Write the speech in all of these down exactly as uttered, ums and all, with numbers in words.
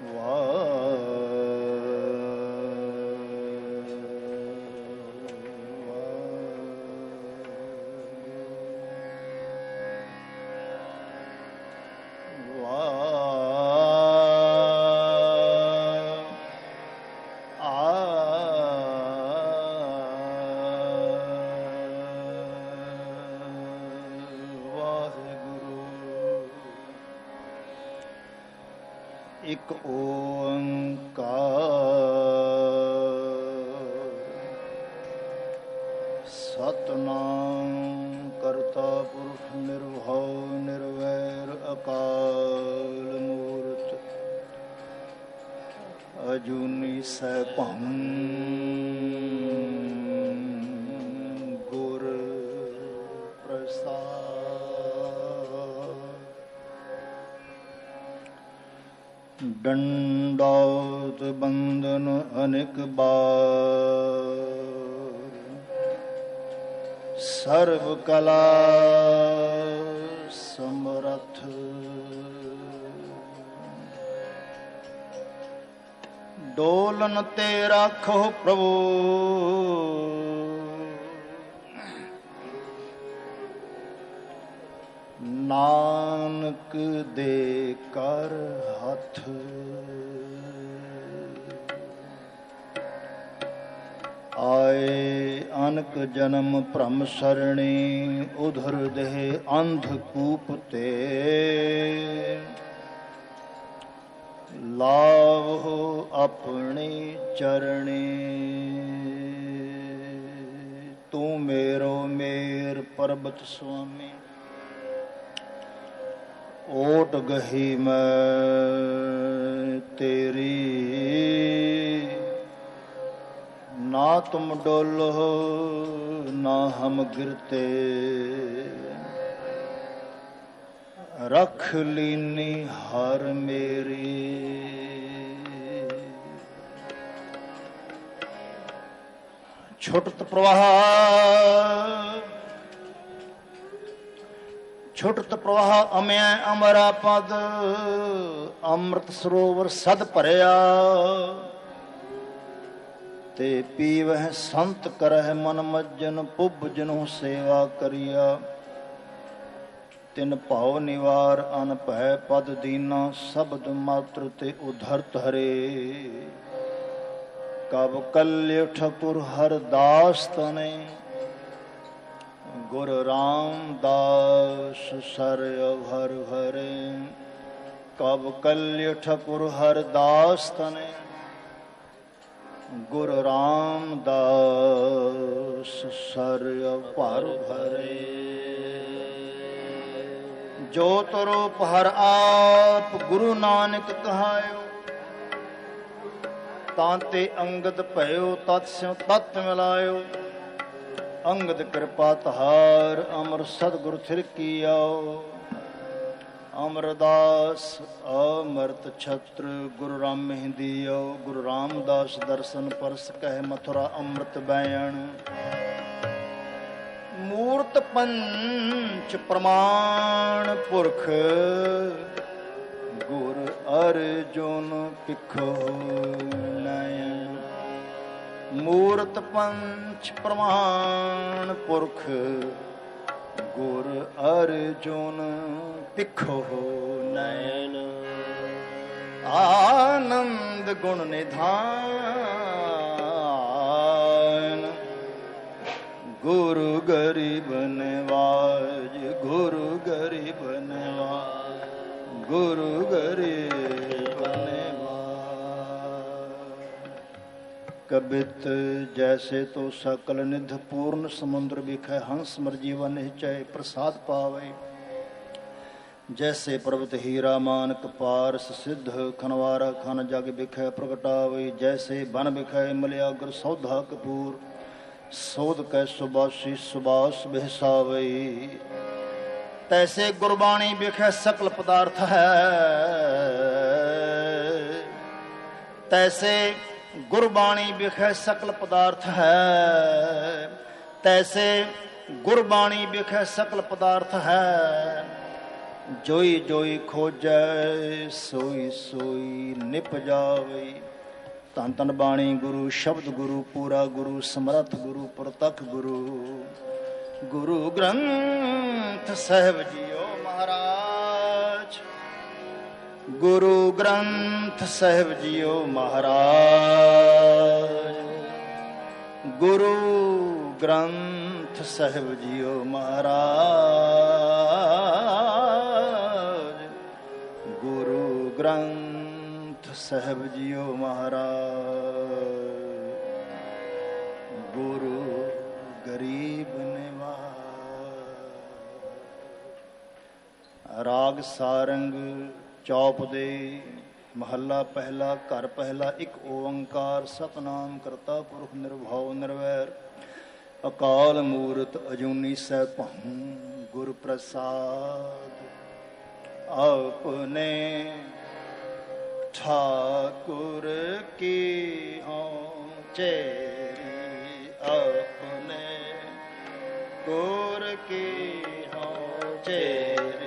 ਇੱਕ ਓੰਕਾਰ ਸਤਨਾਮ ਕਰਤਾ ਪੁਰਖ ਨਿਰਭਉ ਨਿਰਵੈਰ ਅਕਾਲ ਮੂਰਤ ਅਜੂਨੀ ਸੈਭੰ ਗੁਰ ਪ੍ਰਸਾਦ दंडौत बंदन अनेक बार सर्व कला समरथ डोलन ते राखो प्रभु नानक दे कर हथ आए अनक जन्म भ्रम सरणी उधर देह अंधकूप ते लाभ हो अपनी चरणी तू मेरो मेर पर्वत स्वामी ओट गही मैं तेरी ना तुम डोलो ना हम गिरते रख लीनी हर मेरी छुटत प्रवाह छुटत प्रवाह अमय अमरा पद अमृत सरोवर सद भरिया ते पीवह संत करह मन मज्जन पुब जनो सेवा करिया तिन भाव निवार अन भय पद दीना शब्द मात्र ते उधरत हरे कब कल्य ठकुर हर दास तने गुरु रामदास सर अभर भरे कब कल्य ठकुर हर दास तने गुरु रामदास सर अभर भरे जो तरूप हर आप गुरु नानक कहायो तांते अंगद भयो तत्स्यों तत् मिलायो अंगद कृपा तहार अमर सदगुरु थिर किया अमरदास अमृत छत्र गुरु राम हिंदियो गुरु रामदास दर्शन परस कह मथुरा अमृत बैण मूर्त पंच प्रमाण पुरख गुरु अर्जुन पिखो नयन मूर्त पंच प्रमाण पुरख गुर अर्जुन पिखो नयन आनंद गुण निधान गुरु गरीब नवाज गुरु गरीब नवाज गुरु गरीब कबित जैसे तो सकल निध पूर्ण समुद्र बिखै हंस मर जीवन निश्चय प्रसाद पावे जैसे पर्वत हीरा मानक पारस सिद्ध खनवारा खन जग बिखै प्रगटावे जैसे बन बिखै मलयाग्र सौधा कपूर सौद कै सुबासी सुबास बेसावे तैसे गुरबाणी बिखै सकल पदार्थ है तैसे गुरबाणी बिखै सकल पदार्थ है तैसे गुरबाणी बिखै सकल पदार्थ है जोई जोई खोजै सोई सोई निप जावे। धन धन बाणी गुरु शब्द गुरु पूरा गुरु समर्थ गुरु प्रतख गुरु गुरु ग्रंथ साहिब जीओ महाराज। गुरु ग्रंथ साहिब जीओ महाराज। गुरु ग्रंथ साहिब जीओ महाराज। गुरु ग्रंथ साहिब जीओ महाराज। गुरु गरीब निवाज। राग सारंग चौप दे महला पहला घर पहला। एक ओंकार सतनाम करता पुरख निर्भव निर्वैर अकाल मूरत अजूनी सैभं गुर प्रसाद। अपने ठाकुर की हों चेरी अपने गुर की हों चेरी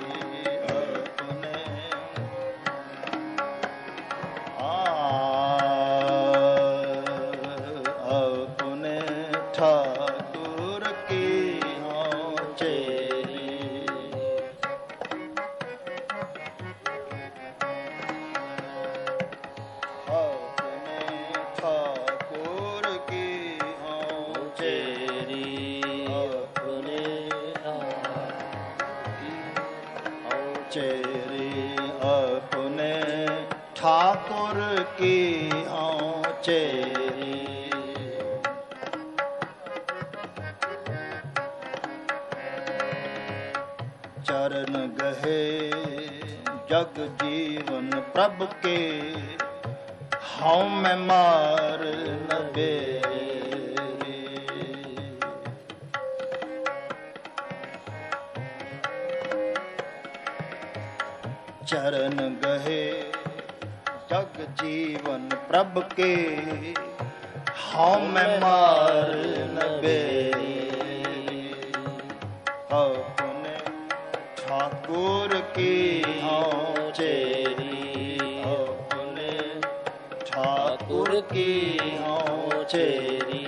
ठाकुर की हों चेरी। चरण गहे जग जीवन प्रभ के हूँ मैं मार न बेरी। चरण गहे जग जीवन प्रभ के हूँ मैं मार न बेरी। अपने ठाकुर की हों चेरी अपने ठाकुर की हों चेरी।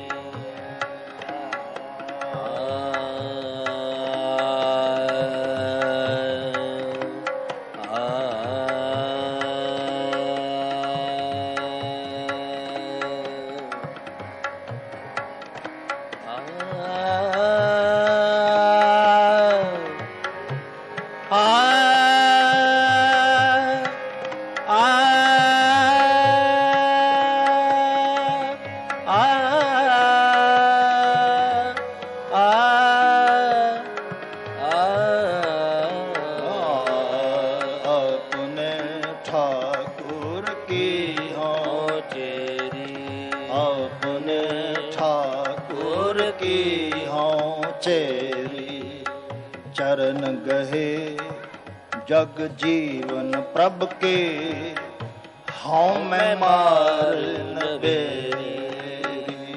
चरण गहे जग जीवन प्रभ के हूँ मैं मार न बेरी।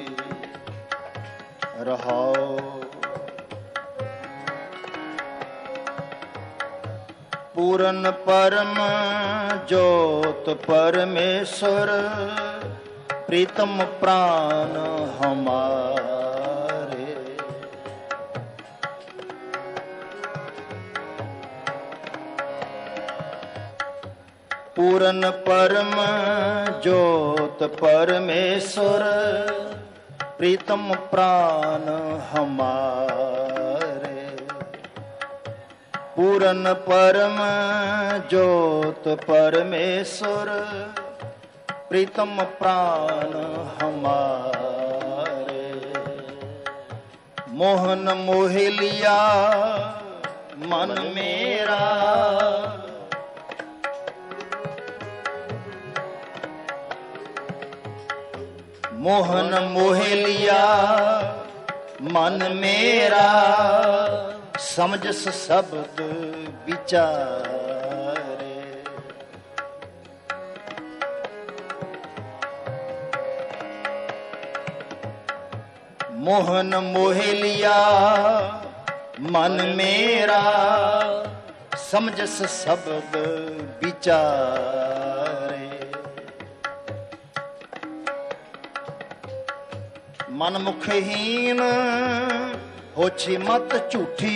रहाओ पूरन परम ज्योत परमेश्वर प्रीतम प्राण हमारे। पूरन परम ज्योत परमेश्वर प्रीतम प्राण हमारे। पूरन परम ज्योत परमेश्वर प्रीतम प्राण हमारे। मोहन मोह लिया मन मेरा मोहन मोह लिया मन मेरा समझस शब्द विचारे। मोहन मोह लिया मन मेरा समझस शब्द विचारे। मन मुखहीन होछी मत झूठी,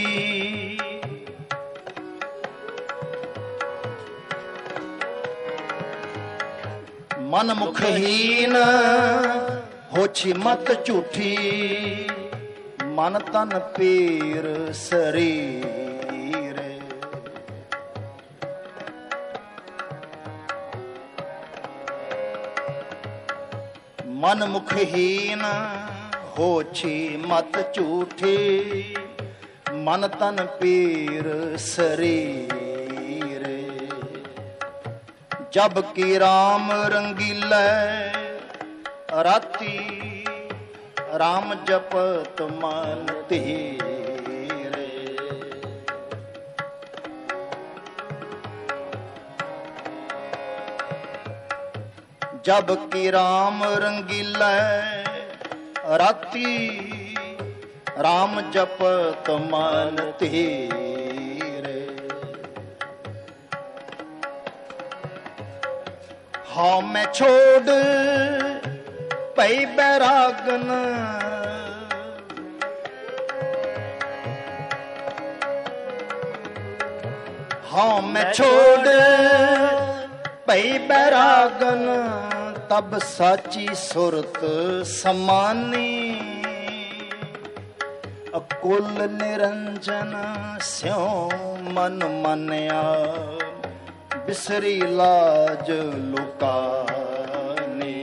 मन मुखहीन होछी मत झूठी, मन तन पीर शरीर। मन मुखहीन होछी मत झूठी, मन तन पीर शरीर। जब की राम रंगीलै राती, राम जपत मन धीरे। जब की राम रंगीलै राती, राम जपत मन धीरे। हाँ मैं छोड़ पई बैरागन, हाँ मैं छोड़ पई बैरागन, तब साची सुरत समानी। अकुल निरंजन स्यों मन मनिया, बिसरी लाज लुकानी।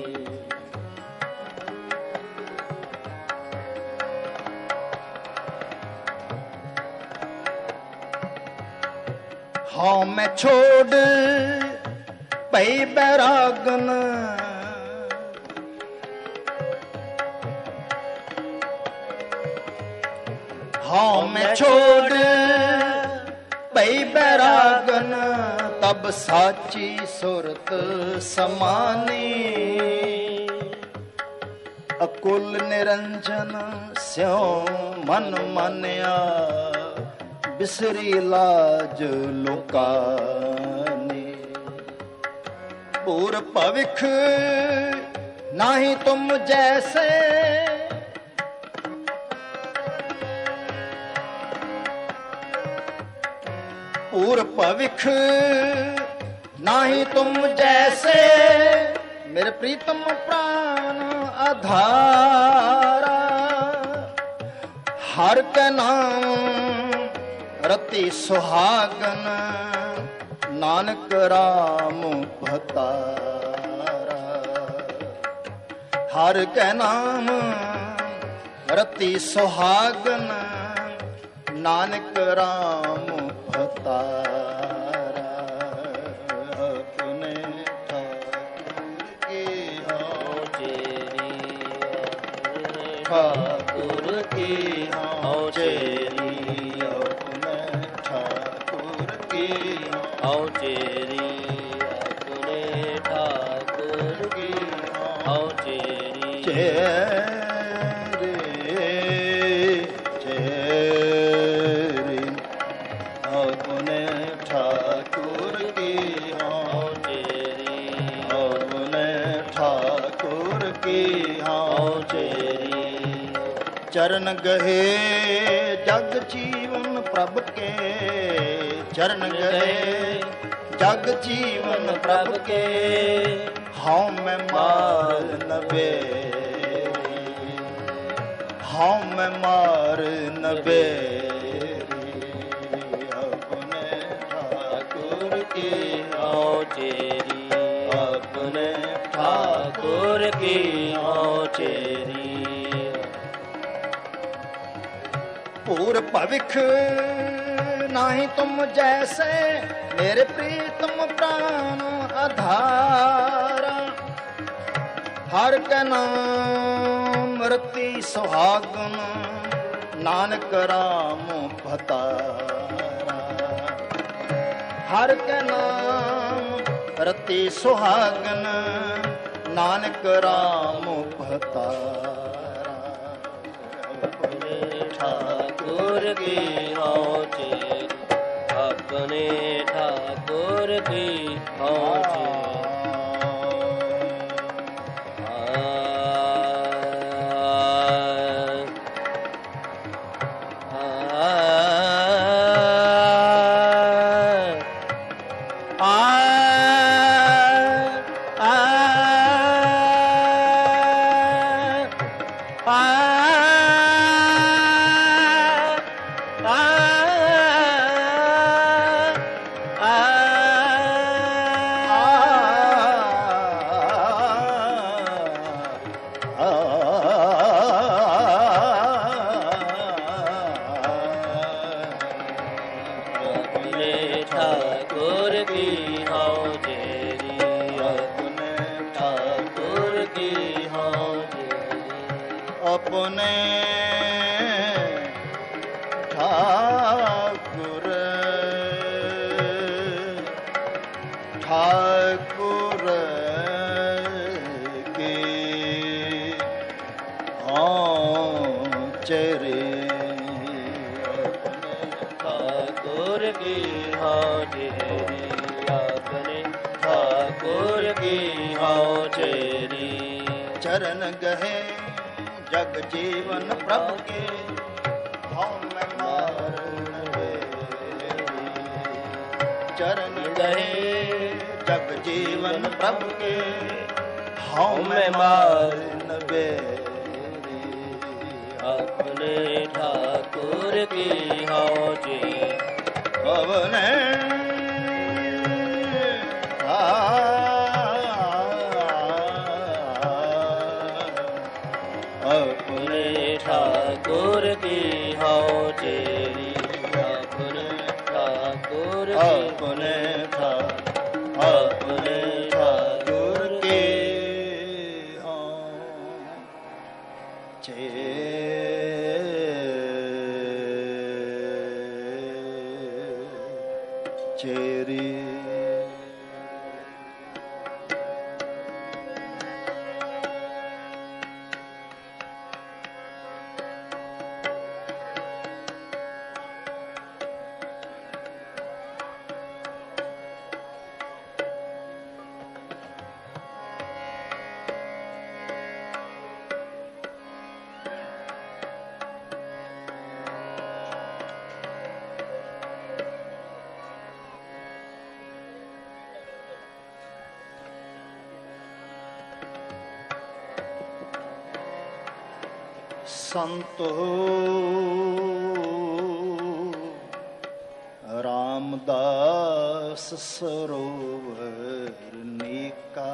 हाँ मैं छोड़ पई बैरागन, हाँ मैं छोड़ पई बैरागन, तब साची सुरत समानी। अकुल निरंजन स्यों मन मनिया, बिसरी लाज लुकानी। पूर भविख नाही तुम जैसे, पूर भविख नाही तुम जैसे, मेरे प्रीतम प्राण आधारा। हर के नाम रति सुहागन, नानक राम भतारा। हर के नाम रति सुहागन, नानक राम भतारा। अपने ठाकुर की हो चेरी, ठाकुर की हो चेरी। अपने ठाकुर की हो चेरी, अपने ठाकुर की हो चेरी। चेरी चेरी अपने ठाकुर की हो चेरी, अपने ठाकुर की हो चेरी। चरण गहे जग जीवन प्रभ के, चरण गहे जग जीवन प्रभ के। हाँ मैं मार न बेरी, हाँ मैं मार न बेरी। अपने ठाकुर की हो चेरी, अपने ठाकुर की हो चेरी। पूर भविख नाही तुम जैसे, मेरे प्रीतम प्राण आधारा। हर के नाम रति सुहागन, नानक राम भतारा। हर के नाम रति सुहागन, नानक राम भतारा। ठाकुर की हो चेरी, अपने ठाकुर की पहुँचे अपने ठाकुर ठाकुर की हाजरी ठाकुर की हाजरी अपने ठाकुर की हाजरी चरण गहे जग जीवन प्रभु के हम में मारन बेरी चरण गए जग जीवन प्रभु के हम में मारन बेरी अपने ठाकुर की हाजी पवने अपने ठाकुर की हाजरी अपने ठाकुर अपने अपने ठाकुर के चेरी संतो रामदास सरोवर नीका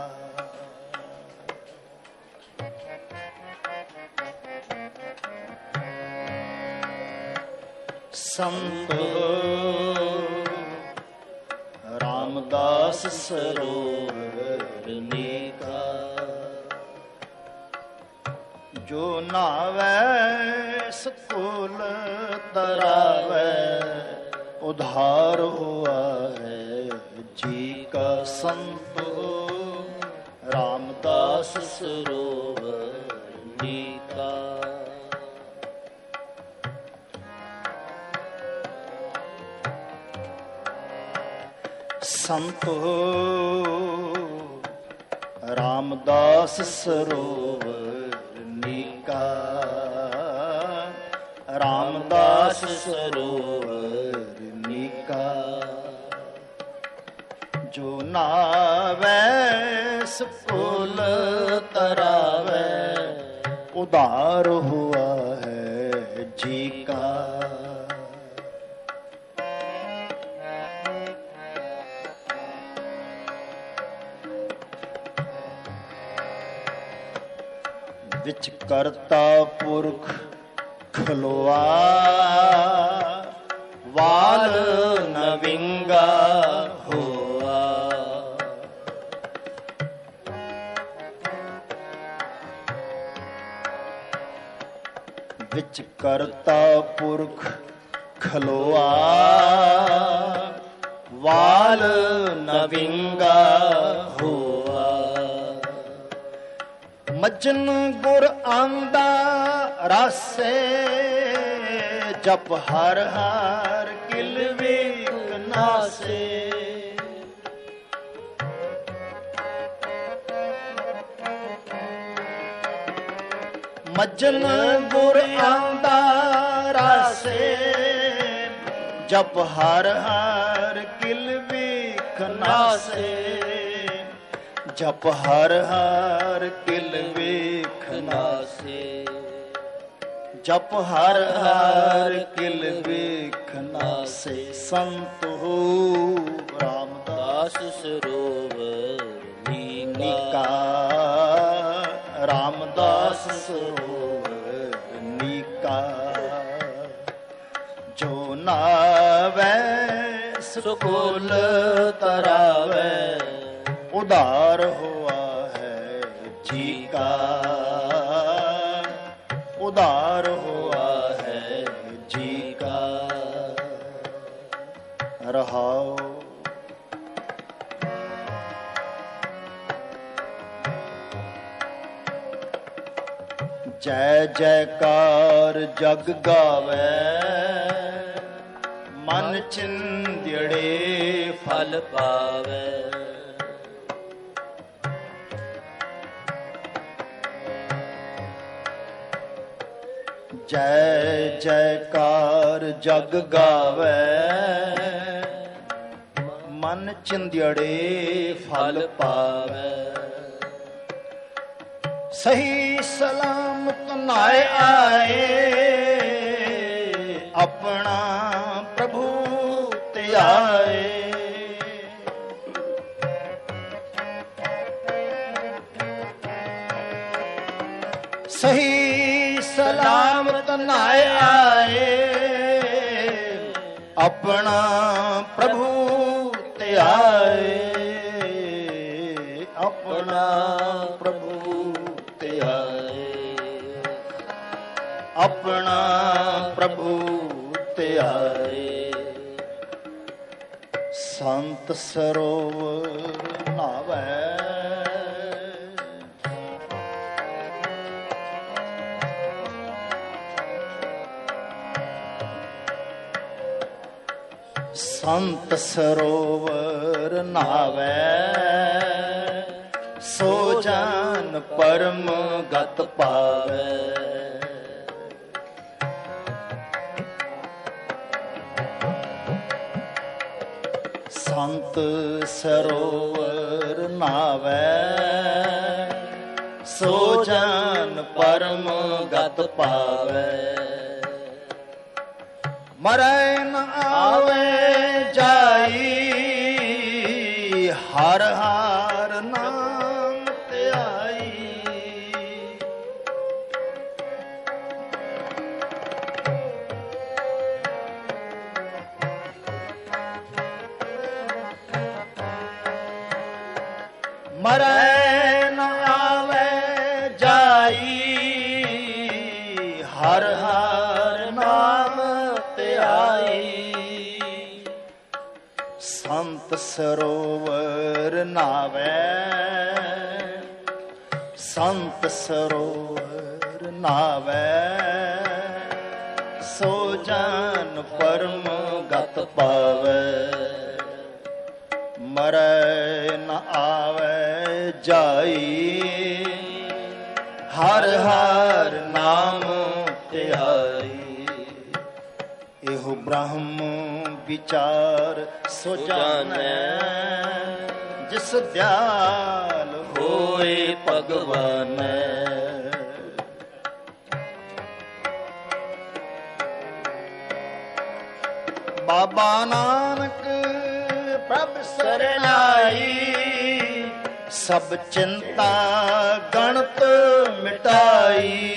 संतो रामदास सरोवर नीका जो नावे सकुल तरावे उधार हुआ है जी का संतो रामदास सरोवर नीका संतो रामदास सरोवर नीका रामदास सरोवर नीका जो नावे सकुल तरावे उदार हुआ है जी का विच करता पुरख खलोआ वाल नविंगा हुआ विच करता पुरख खलोआ वाल नविंगा हुआ मजन गुर आंदा रासे जप हर हर किलवे ਨਾਸੇ। ਮੱਜਨ ਗੁਰ ਆਂਦਾ ਰਾਸੇ, ਜਪ ਹਰ ਹਰ ਕਿਲ ਵੇਖ ਨਾਸੇ। ਜਪ ਹਰ ਹਰ ਕਿਲ ਵੇਖ ਨਾਸੇ। ਜਪ ਹਰ ਹਰ ਕਿਲ ਵੇਖ ਨਾਸੇ। ਸੰਤ ਹੋ ਰਾਮਦਾਸ ਸਰੋਵਰ ਨੀਕਾ। ਰਾਮਦਾਸ ਸਰੋਵਰ ਨੀਕਾ। ਜੋ ਨਾਵੈ ਸੁਕੁਲ ਤਰਾਵੈ, ਉਧਾਰ ਹੋਆ ਹੈ ਜੀ ਕਾ। ਉਧਾਰ ਹੋਆ ਹੈ ਜੀ ਕਾ। ਰਹਾਉ। ਜੈ ਜੈਕਾਰ ਜਗ ਗਾਵੈ, ਮਨ ਚਿੰਦੜੇ ਫਲ ਪਾਵੈ। ਜੈ ਜੈਕਾਰ ਜਗ ਗਾਵੈ, ਮਨ ਚਿੰਦੜੇ ਫਲ ਪਾਵੈ। ਸਹੀ ਸਲਾਮਤ ਨਾਇ ਆਏ, ਆਪਣਾ ਪ੍ਰਭੂ ਧਿਆਏ। ਸਹੀ ਸਲਾਮਤ ਨਾਇ ਆਏ, ਆਪਣਾ ਪ੍ਰਭੂ ਧਿਆਏ। ਆਪਣਾ ਪ੍ਰਭੂ ਧਿਆਏ। ਆਪਣਾ ਪ੍ਰਭੂ ਧਿਆਏ। ਸੰਤ ਸਰੋਵਰ ਨਾਵੈ, ਸੰਤ ਸਰੋਵਰ ਨਾਵੈ, ਸੋ ਜਾਨ ਪਰਮ ਗਤ ਪਾਵੈ। ਸੰਤ ਸਰੋਵਰ ਨਾਵੈ, ਸੋ ਜਾਨ ਪਰਮ ਗਤ ਪਾਵੈ। ਮਰੈ ਨ ਆਵੇ ਜਾਈ, ਹਰ ਹਰ ਨਾਮ ਧਿਆਈ। ਮਰੈ ਨ ਆਵੇ ਜਾਈ, ਹਰ ਹਰ ਨਾਮ ਧਿਆਈ। ਸੰਤ ਸਰੋਵਰ ਨਾਵੈ, ਸੰਤ ਸਰੋਵਰ ਨਾਵੈ, ਸੋ ਜਾਨ ਪਰਮ ਗਤ ਪਾਵੈ। ਮਰੈ ਨ ਆਵੈ ਜਾਈ, ਹਰ ਹਰ ਨਾਮ ਧਿਆਈ। ਇਹੋ ਬ੍ਰਹਮ ਵਿਚਾਰ ਸੋ ਜਾਣੈ, ਜਿਸ ਦਿਆਲ ਹੋਏ ਭਗਵਾਨੈ। ਬਾਬਾ ਨਾਨਕ ਪ੍ਰਭ ਸਰਣਾਈ, ਸਭ ਚਿੰਤਾ ਗਣਤ ਮਿਟਾਈ।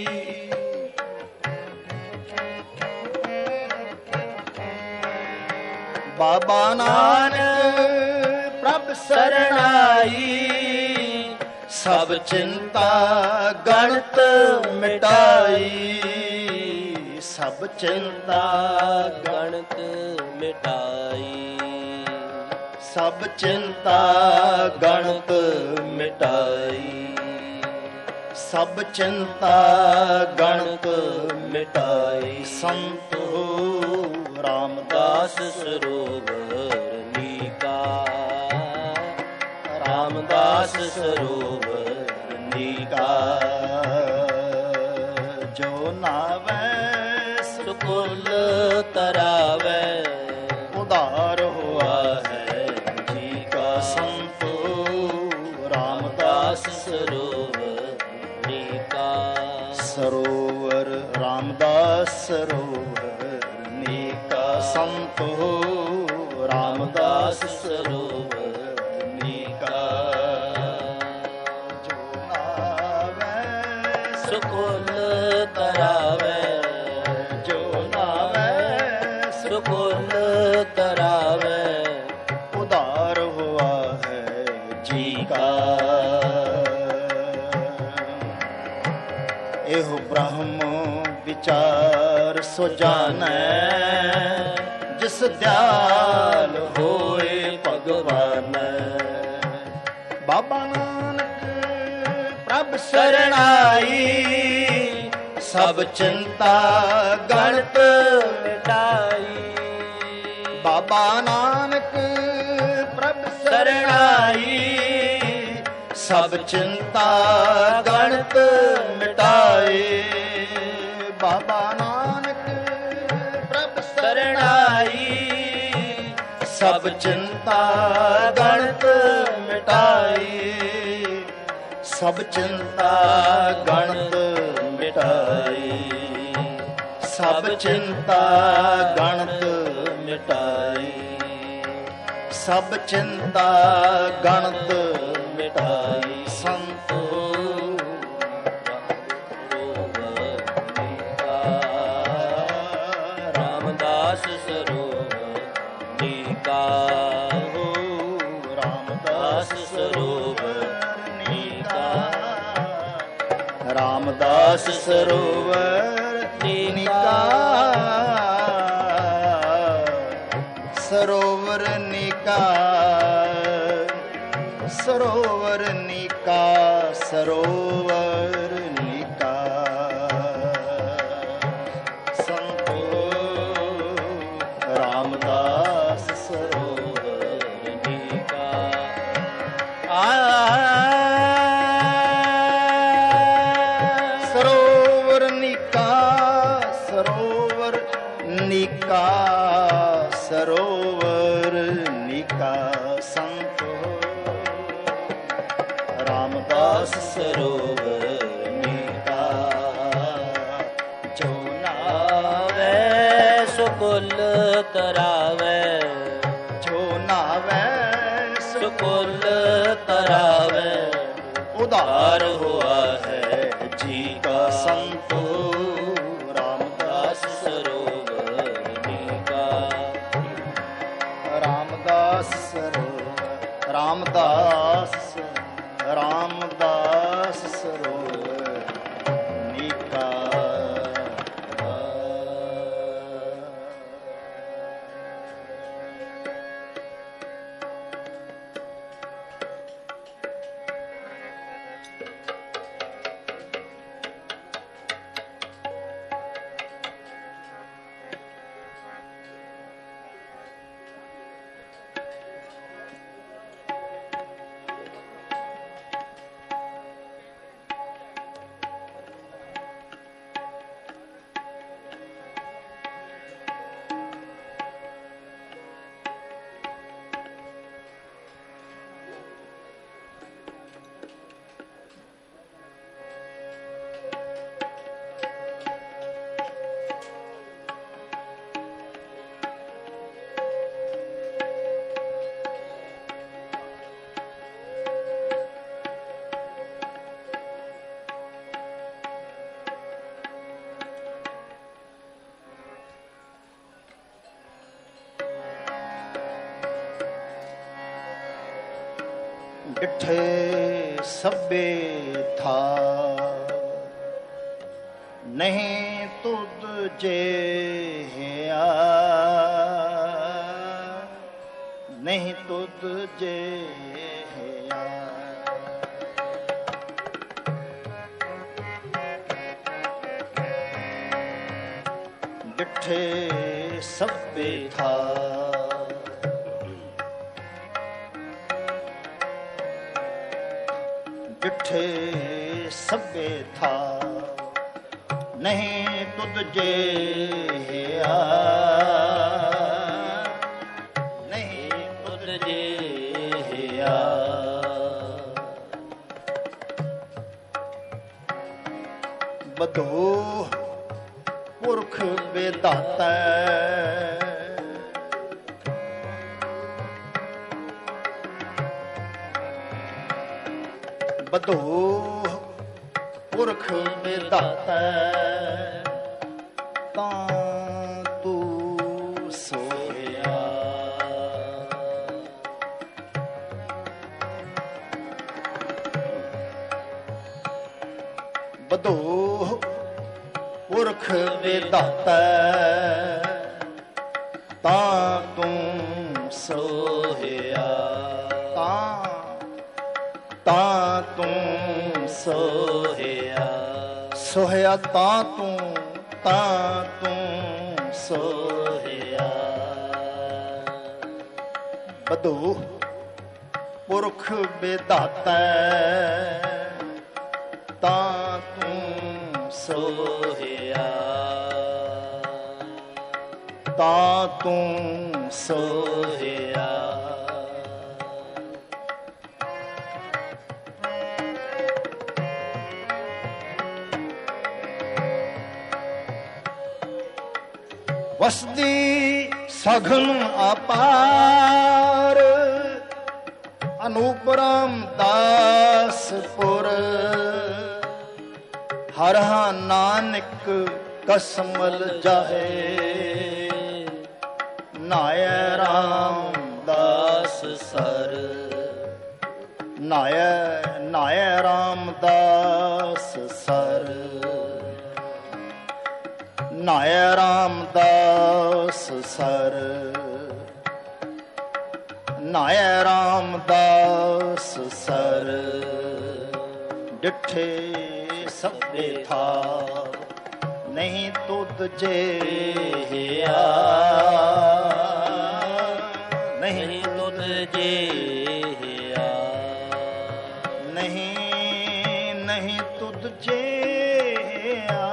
ਬਾਬਾ ਨਾਨਕ ਪ੍ਰਭ ਸਰਣਾਈ, ਸਭ ਚਿੰਤਾ ਗਣਤ ਮਿਟਾਈ। ਸਭ ਚਿੰਤਾ ਗਣਤ ਮਿਟਾਈ। ਸਭ ਚਿੰਤਾ ਗਣਤ ਮਿਟਾਈ। ਸਭ ਚਿੰਤਾ ਗਣਤ ਮਿਟਾਈ। ਸੰਤੋ ਰਾਮਦਾਸ ਸਰੋਵਰ ਨੀਕਾ ਰਾਮਦਾਸ ਸਰੋਵਰ ਨੀਕਾ ਜੋ ਨਾਵੈ ਸੁਕੁਲ ਤਰਾਵੈ ਉਧਾਰ ਹੋਆ ਹੈ ਜੀ ਕਾ ਸੰਤੋ ਰਾਮਦਾਸ ਸਰੋਵਰ ਨੀਕਾ ਸਰੋਵਰ ਰਾਮਦਾਸ ਸਰੋਵਰ ਨੀਕਾ ਸੰਤੋ ਰਾਮਦਾਸ ਸਰੋਵਰ ਨੀਕਾ ਜੋ ਨਾਵੈ ਸੁਕੁਲ ਤਰਾਵੈ ਜੋ ਨਾਵੈ ਸੁਕੁਲ ਤਰਾਵੈ ਉਧਾਰ ਹੋਆ ਹੈ ਜੀ ਕਾ ਇਹੋ ਬ੍ਰਹਮ ਵਿਚਾਰ ਸੋ ਜਾਣੈ ਜਿਸ ਦਿਆਲ ਹੋਏ ਭਗਵਾਨ ਬਾਬਾ ਨਾਨਕ ਪ੍ਰਭ ਸਰਣਾਈ ਸਭ ਚਿੰਤਾ ਗਣਤ ਮਿਟਾਈ ਬਾਬਾ ਨਾਨਕ ਪ੍ਰਭ ਸਰਣਾਈ ਸਭ ਚਿੰਤਾ ਗਣਤ ਮਿਟਾਏ ਬਾਬਾ ਨਾਨਕ ਪ੍ਰਭ ਸਰਣਾਈ ਸਭ ਚਿੰਤਾ ਗਣਤ ਮਿਟਾਈ ਸਭ ਚਿੰਤਾ ਗਣਤ ਮਿਟਾਈ ਸਭ ਚਿੰਤਾ ਗਣਤ ਮਿਟਾਈ ਸਭ ਚਿੰਤਾ ਗਣਤ ਮਿਟਾਈ ਸੰਤੋ ਰਾਮਦਾਸ ਸਰੋਵਰ ਨੀਕਾ ਰਾਮਦਾਸ ਸਰੋਵਰ ਨੀਕਾ ਰਾਮਦਾਸ ਸਰੋਵਰ ਨੀਕਾ ਸਰੋਵਰ ਨੀਕਾ ਸਰੋਵਰ ਨੀਕਾ ਸਰੋਵਰ ਨੀਕਾ ਸੰਤੋ ਰਾਮਦਾਸ ਸਰੋਵਰ ਨੀਕਾ ਸਰੋਵਰ ਨੀਕਾ ਸਰੋਵਰ ਨੀਕਾ ਸਰੋਵਰ ਨੀਕਾ ਸੰਤੋ ਰਾਮਦਾਸ ਸਰੋਵਰ ਨੀਕਾ ਜੋ ਨਾਵੈ ਸੁਕੁਲ ਤਰਾਵੈ ਜੋ ਨਾਵੈ ਸੁਕੁਲ ਤਰਾਵੈ ਉਧਾਰ ਹੋਆ ਹੈ ਜੀ ਕਾ ਸੰਤੋ ਰਾਮਦਾਸ ਸਰੋਵਰ ਨੀਕਾ ਰਾਮਦਾਸ ਸਰੋਵਰ ਰਾਮਦਾਸ ਰਾਮਦਾਸ ਸਰੋਵਰ ਨੀਕਾ ਡਿਠੇ ਸਭੇ ਥਾ ਨਹੀਂ ਤੁਧ ਜਿਹਾ ਨਹੀਂ ਤੁਧ ਜਿਹਾ ਡਿਠੇ ਸਭੇ ਥਾਰ, ਡਿਠੇ ਸਭੇ ਥਾਰ, ਨਹੀਂ ਤੁਧ ਜਿਹਾ, ਨਹੀਂ ਤੁਧ ਜਿਹਾ। ਬਧੋ ਪੁਰਖ ਵਿਧਾਤਾ, ਬਧੋ ਪੁਰਖ ਵਿਧਾਤਾ, ਤਾਂ ਤੂੰ ਸੋਇਆ। ਬਧੋ ਪੁਰਖ ਵਿਧਾਤਾ, ਤਾਂ ਤੂੰ ਸੋਇਆ, ਤਾਂ ਤਾਂ ਤੂੰ ਸੋਇਆ, ਸੋਇਆ ਤਾਂ ਤੂੰ, ਤਾਂ ਤੂੰ ਸੋਇਆ। ਬਧੋ ਪੁਰਖ ਵਿਧਾਤਾ, ਤਾਂ ਤੂੰ ਸੋਇਆ, ਤਾਂ ਤੂੰ ਸੋਇਆ। ਵਸਦੀ ਸਘਨ ਅਪਾਰ, ਅਨੂਪਰਮ ਦਾਸਪੁਰ, ਹਰ ਨਾਨਕ ਕਸਮਲ ਜਾਹੇ, ਨਾਇ ਰਾਮਦਾਸ ਸਰ, ਨਾਇ ਨਾਇ ਰਾਮਦਾਸ ਸਰ, ਨਾਇ ਰਾਮਦਾਸ ਸਰ, ਨਾਇ ਰਾਮਦਾਸ ਸਰ। ਡਿਠੇ ਸਭੇ ਥਾਰ, ਨਹੀਂ ਤੁਧ ਜਿਹਾ, ਨਹੀਂ ਤੁਧ ਜਿਹਾ, ਨਹੀਂ ਨਹੀਂ ਤੁਧ ਜਿਹਾ,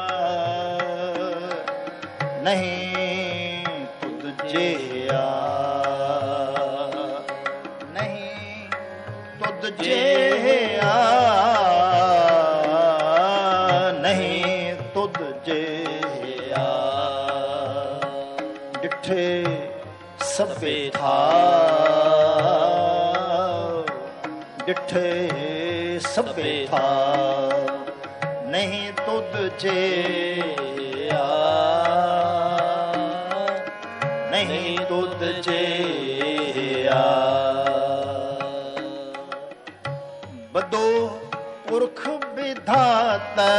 ਨਹੀਂ ਤੁਧ ਜਿਹਾ, ਨਹੀਂ ਤੁਧ ਜਿਹਾ, ਨਹੀਂ ਤੁਧ ਜਿਹਾ। ਡਿਠੇ ਸਭੇ ਥਾਰ, ਡਿਠੇ ਸਭੇ ਥਾਰ, ਨਹੀਂ ਤੁਧ ਜਿਹਾ, ਨਹੀਂ ਤੁਧ ਜਿਹਾ। ਬਧੋ ਪੁਰਖ ਵਿਧਾਤਾ,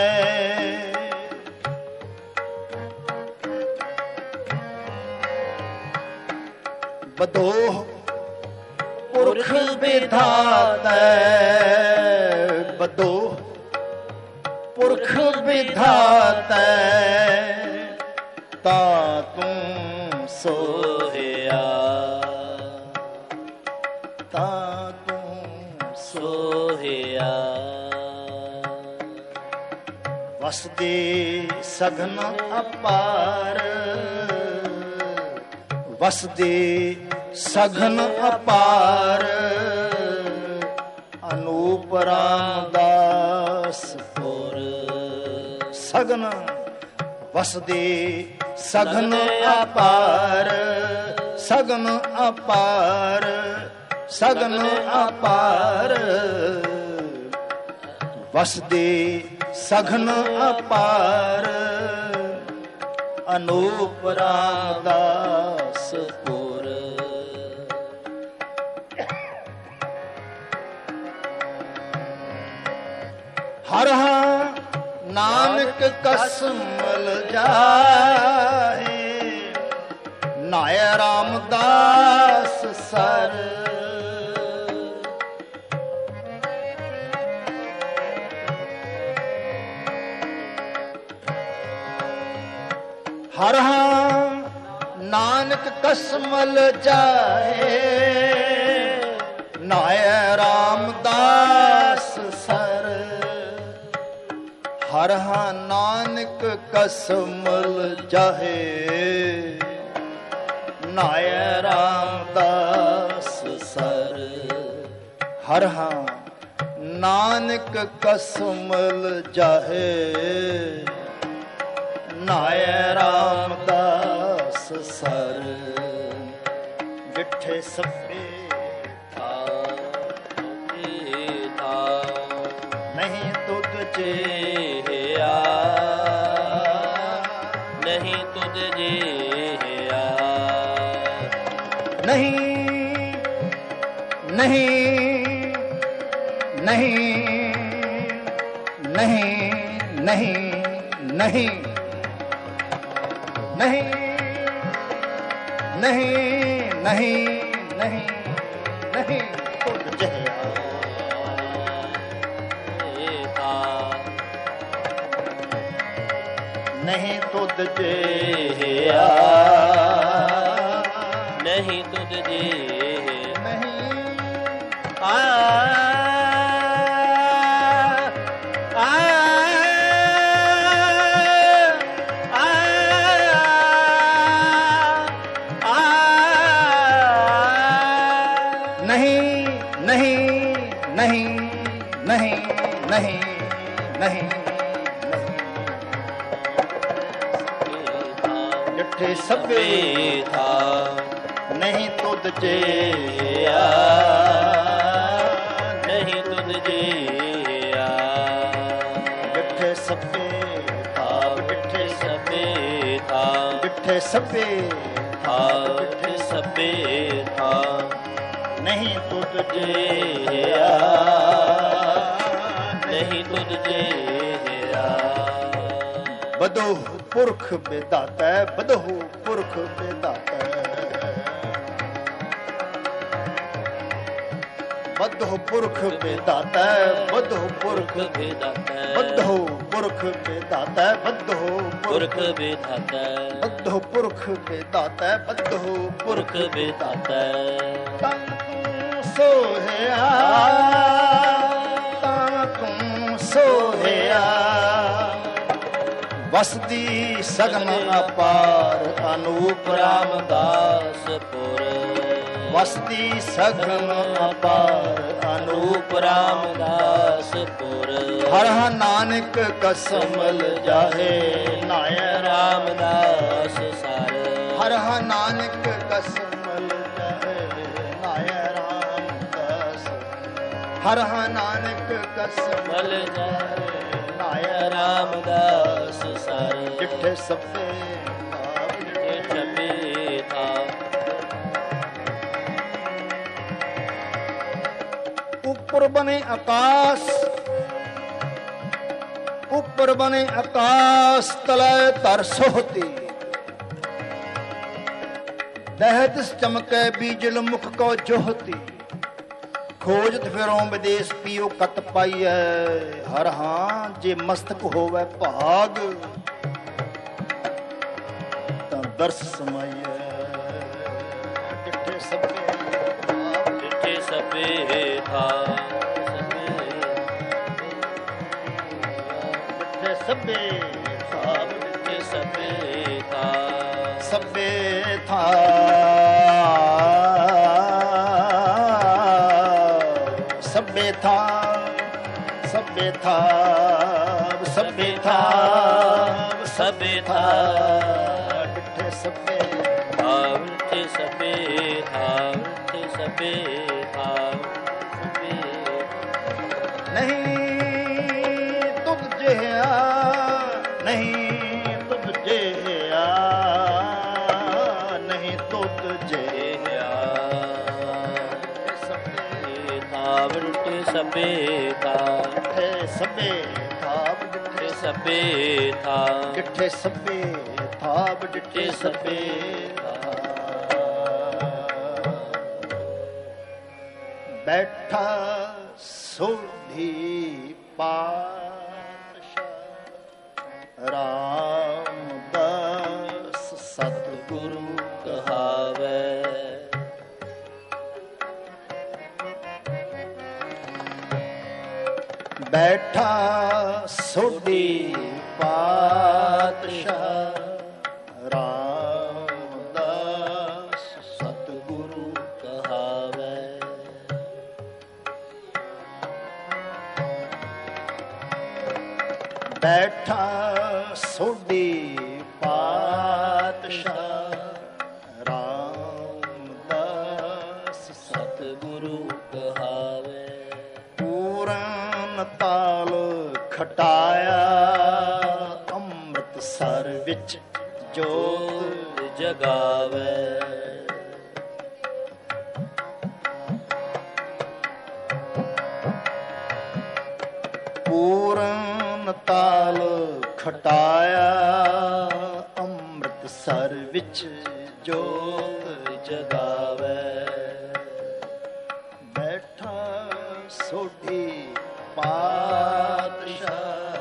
ਬਧੋ ਪੁਰਖ ਵਿਧਾਤਾ, ਬਧੋ ਪੁਰਖ ਵਿਧਾਤਾ, ਤਾਂ ਤੂੰ ਸੋਇਆ, ਤਾਂ ਤੂੰ ਸੋਇਆ। ਵਸਦੇ ਸਘਨ ਅਪਾਰ, ਵਸਦੇ ਸਘਨ ਅਪਾਰ, ਅਨੂਪ ਰਾਮਦਾਸਪੁਰ, ਸਘਨ ਵਸਦੇ ਸਘਨ ਅਪਾਰ, ਸਘਨ ਅਪਾਰ, ਸਘਨ ਅਪਾਰ, ਵਸਦੇ ਸਘਨ ਅਪਾਰ, ਅਨੂਪ ਰਾਮਦਾਸਪੁਰ। ਹਰ ਨਾਨਕ ਕਸਮਲ ਜਾਹੇ, ਨਾਇ ਰਾਮਦਾਸ ਸਰ, ਹਰ ਹਾਂ ਨਾਨਕ ਕਸਮਲ ਜਾਏ, ਨਾਇ ਰਾਮਦਾਸ ਸਰ। ਹਰ ਹਾਂ ਨਾਨਕ ਕਸਮਲ ਜਾਹੇ, ਨਾਇ ਰਾਮਦਾਸ ਸਰ। ਹਰ ਹਾਂ ਨਾਨਕ ਕਸਮਲ ਜਾਹੇ, ਨਾਇ ਰਾਮਦਾਸ ਸਰ। ਜਿੱਠੇ ਸਭੇ ਨਹੀਂ ਤੁਧ ਜਿਹਾ, ਨਹੀਂ ਤੁਧ ਜਿਹਾ, ਨਹੀਂ ਨਹੀਂ ਨਹੀਂ ਨਹੀਂ ਨਹੀਂ ਨਹੀਂ ਨਹੀਂ ਨਹੀਂ ਨਹੀਂ ਨਹੀਂ ਨਹੀਂ ਤੁਧ ਜਿਹਾ। ਨਹੀਂ ਤੁਧ ਜਿਹਾ, ਨਹੀਂ ਤੁਧ ਜਿਹਾ, ਨਹੀਂ ਆ ਆ ਨਹੀਂ ਨਹੀਂ ਨਹੀਂ ਨਹੀਂ ਨਹੀਂ ਨਹੀਂ ਜਿੱਠੇ ਸਭੇ ਥਾ, ਨਹੀਂ ਤੁਧ ਜਿਹਾ, ਨਹੀਂ ਤੁਧ ਜਿਹਾ, ਜਿੱਠੇ ਸਭੇ ਥਾ, ਜਿੱਠੇ ਸਭੇ ਥਾ, ਜਿੱਠੇ ਸਭੇ ਥਾ, ਜਿੱਠੇ ਸਭੇ ਥਾ, ਨਹੀਂ ਤੁਧ ਜਿਹਾ, ਨਹੀਂ ਤੁਧ ਜਿਹਾ। ਬਦੋ ਪੁਰਖ ਬੇਦਾਤਾ, ਬਦਹੁ ਪੁਰਖ ਬੇਦਾਤਾ, ਬਦਹੁ ਪੁਰਖ ਬੇਦਾਤਾ, ਬਦਹੁ ਪੁਰਖ ਵਿਧਾਤਾ, ਬਦਹੁ ਪੁਰਖ ਬੇਦਾਤਾ, ਬਦਹੁ ਪੁਰਖ ਵਿਧਾਤਾ, ਬਦਹੁ ਪੁਰਖ ਬੇਦਾਤਾ, ਬਦਹੁ ਪੁਰਖ ਵਿਧਾਤਾ। ਤਨ ਤੂੰ ਸੋਹਿਆ, ਤਾਂ ਤੂੰ ਸੋਹਿਆ, ਵਸਦੀ ਸਗਨ ਅਪਾਰ ਅਨੂਪ ਰਾਮਦਾਸ ਪੁਰ, ਵਸਦੀ ਸਗਨ ਅਪਾਰ ਅਨੂਪ ਰਾਮਦਾਸ ਪੁਰ। ਹਰ ਹ ਨਾਨਕ ਕਸਮਲ ਜਾਹੇ, ਨਾਇ ਰਾਮਦਾਸ ਸਰ। ਹਰ ਹ ਨਾਨਕ ਕਸਮਲ ਜਾਹੇ, ਨਾਇ ਰਾਮਦਾਸ। ਹਰ ਹ ਨਾਨਕ ਕਸਮਲ ਜਾਹੇ, ਨਾਇ ਰਾਮਦਾਸ ਸਰ। ਜਿੱਠੇ ਸਭੇ ਛਬੇ ਥਾ, ਉੱਪਰ ਬਨੇ ਆਕਾਸ਼, ਉੱਪਰ ਬਨੇ ਆਕਾਸ਼, ਤਲੈ ਧਰ ਸੋਹਤੀ। ਦਹਿਤ ਚਮਕੈ ਬੀਜਲ ਮੁਖ ਕੋ ਜੋਹਤੀ। ਖੋਜਤ ਫਿਰੋਂ ਵਿਦੇਸ ਪੀਓ ਕਤ ਪਾਈਐ। ਹਰ ਹਾਂ ਜੇ ਮਸਤਕ ਹੋਵੈ ਭਾਗ, ਤਾਂ ਦਰਸ ਸਮਾਈਐ। ਜਿੱਠੇ ਸਭੇ ਜਿੱਠੇ ਸਭੇ ਥਾ, ਜਿੱਠੇ ਸਭੇ ਸਾਬ ਜਿੱਠੇ ਸਭੇ ਥਾ, ਸਭੇ ਥਾ, ਸਭੇ ਥਾ, ਸਭੇ ਥਾ, ਸਭੇ ਥਾ, ਸਭੇ ਥਾ, ਜਿੱਠੇ ਸਭੇ ਥਾ, ਜਿੱਠੇ ਸਭੇ ਥਾ, ਜਿੱਠੇ ਸਭੇ ਥਾ, ਸਭੇ। ਨਹੀਂ ਤੁਧ ਜਿਹਾ, ਨਹੀਂ ਤੁਧ ਜਿਹਾ, ਨਹੀਂ ਤੁਧ ਜਿਹਾ। ਸਭੇ ਥਾ, ਜਿੱਠੇ ਸਭੇ ਥਾ, ਜਿੱਠੇ ਸਭੇ ਥਾਪ ਜਿੱਠੇ ਸਭੇ ਥਾ, ਜਿੱਠੇ ਸਭੇ ਥਾਪ ਜਿੱਠੇ ਸਭੇ ਬੈਠਾ ਸੋਢੀ ਪਾਤਸ਼ਾਹ ਰਾਮਦਾਸ ਬੈਠਾ ਸੋਢੀ ਪਾਤਸ਼ਾਹ ਰਾਮਦਾਸ ਸਤਿਗੁਰੂ ਕਹਾਵੇ। ਬੈਠਾ ਸੋਢੀ ਪਾਤਸ਼ਾਹ ਰਾਮਦਾਸ ਸਤਿਗੁਰੂ ਕਹਾਵੇ। ਪੂਰਨ ਤਾਲ ਖਟਾਇਆ ਅੰਮ੍ਰਿਤਸਰ ਵਿੱਚ ਜੋਤ ਜਗਾਵੇ। ਪੂਰਨ ਤਾਲ ਖਟਾਇਆ ਅੰਮ੍ਰਿਤਸਰ ਵਿੱਚ ਜੋਤ ਜਗਾਵੇ। ਬੈਠਾ ਸੋਢੀ ਪਾਤਸ਼ਾਹ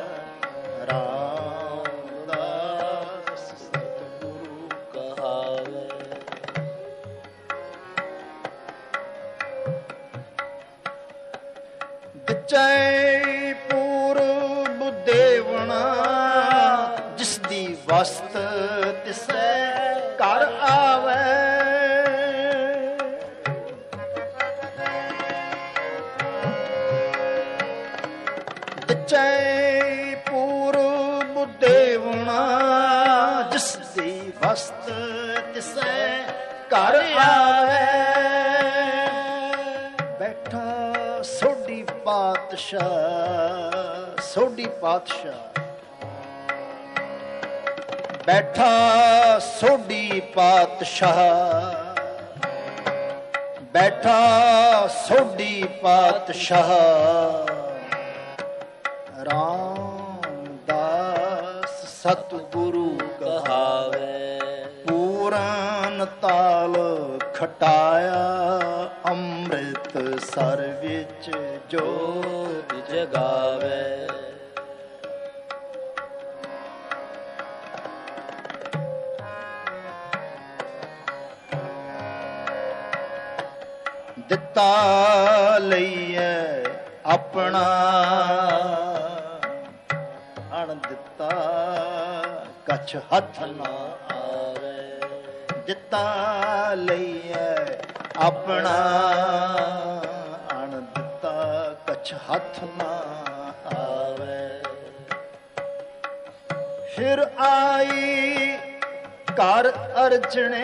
ਰਾਮਦਾਸ ਸਤਿਗੁਰੂ ਕਹਾਵੇ। ਵਿਚੈ ਪੂਰਬ ਦੇਵਣਾ ਜਿਸ ਦੀ ਵਸਤ ਤਿਸੈ ਘਰ ਆਵੇ। ਵਿਚੈ ਪੂਰਬ ਦੇਵਣਾ ਜਿਸ ਦੀ ਵਸਤ ਤਿਸੈ ਘਰ ਆਵੇ। ਬੈਠਾ ਸੋਢੀ ਪਾਤਸ਼ਾਹ ਸੋਢੀ ਪਾਤਸ਼ਾਹ ਬੈਠਾ ਸੋਢੀ ਪਾਤਸ਼ਾਹ ਬੈਠਾ ਸੋਢੀ ਪਾਤਸ਼ਾਹ ਰਾਮਦਾਸ ਸਤਿਗੁਰੂ ਕਹਾਵੇ। ਪੂਰਨ ਤਾਲ ਖਟਾਇਆ ਅੰਮ੍ਰਿਤਸਰ ਵਿੱਚ ਜੋਤ ਜਗਾਵੇ। ਦਿੱਤਾ ਲਈਏ ਆਪਣਾ ਅਣ ਦਿੱਤਾ ਕਛ ਹੱਥ ਨਾ ਆਵੇ। ਦਿੱਤਾ ਲਈਏ ਆਪਣਾ ਅਣ ਦਿੱਤਾ ਕਛ ਹੱਥ ਨਾ ਆਵੇ। ਫਿਰ ਆਈ ਘਰ ਅਰਜਣੇ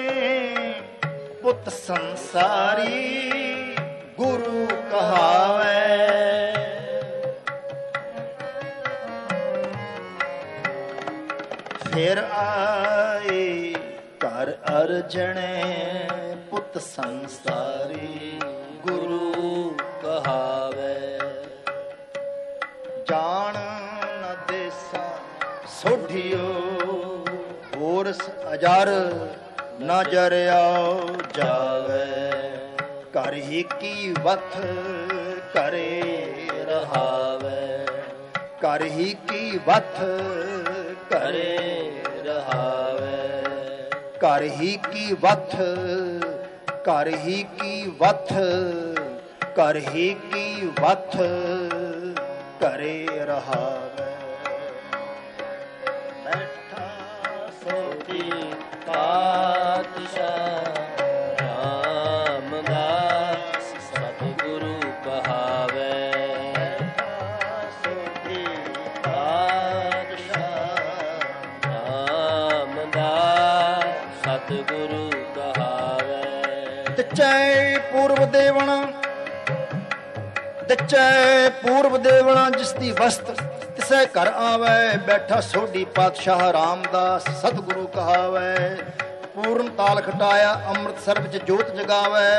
ਪੁੱਤ ਸੰਸਾਰੀ ਗੁਰੂ ਕਹਾਵੇ। ਫਿਰ ਆਏ ਘਰ ਅਰਜਣੇ ਪੁੱਤ ਸੰਸਾਰੀ ਗੁਰੂ ਕਹਾਵੇ। ਜਾਣ ਨ ਦੇਸਾ ਸੋਢਿਓ ਹੋਰਸ ਅਜਰ ਨ ਜਰਿਆਓ ਜਾਵੇ। ਘਰ ਹੀ ਕੀ ਵਥ ਕਰੇ ਰਹਾਵੇ। ਘਰ ਹੀ ਕੀ ਵਥ ਕਰੇ ਰਹਾਵੇ। ਘਰ ਹੀ ਕੀ ਵਥ ਘਰ ਹੀ ਕੀ ਵਥ ਘਰ ਹੀ ਕੀ ਵਥ ਕਰੇ ਰਹਾਵੇ। ਬੈਠਾ ਸੋਢੀ ਪਾਤਸ਼ਾਹ ਰਾਮਦਾਸ ਸਤਿਗੁਰੂ ਕਹਾਵੇ। ਸੋਢੀ ਪਾਤਸ਼ਾਹ ਰਾਮਦਾਸ ਸਤਿਗੁਰੂ ਕਹਾਵੇ। ਦਿੱਚੈ ਪੂਰਬ ਦੇਵਣਾ ਦਿੱਚੈ ਪੂਰਬ ਦੇਵਣਾ ਜਿਸ ਦੀ ਵਸਤ ਤਿਸੈ ਘਰ ਆਵੇ। ਬੈਠਾ ਸੋਢੀ ਪਾਤਸ਼ਾਹ ਰਾਮਦਾਸ ਸਤਿਗੁਰੂ ਕਹਾਵੇ। ਪੂਰਨ ਤਾਲ ਖਟਾਇਆ ਅੰਮ੍ਰਿਤਸਰ ਵਿੱਚ ਜੋਤ ਜਗਾਵੇ।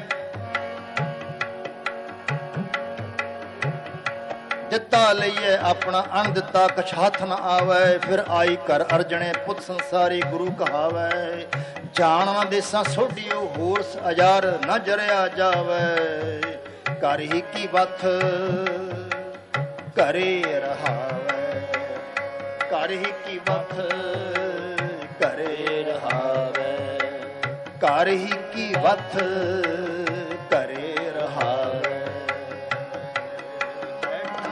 ਦਿੱਤਾ ਲਈਏ ਆਪਣਾ ਅਣ ਦਿੱਤਾ ਕਛ ਹੱਥ ਨ ਆਵੇ। ਫਿਰ ਆਈ ਘਰ ਅਰਜਣੇ ਪੁੱਤ ਸੰਸਾਰੀ ਗੁਰੂ ਕਹਾਵੇ। ਜਾਣ ਨਾ ਦੇਸਾਂ ਸੋਢਿਓ ਹੋਰਸ ਅਜਾਰ ਨ ਜਰਿਆ ਜਾਵੇ। ਘਰ ਹੀ ਕੀ ਵਥ ਘਰੇ ਰਹਾਵੇ। ਘਰ ਹੀ ਕੀ ਵਥ ਘਰੇ ਰਹਾਵੇ। ਘਰ ਹੀ ਕੀ ਵਥ ਘਰੇ ਰਹਾਵੇ। ਬੈਠਾ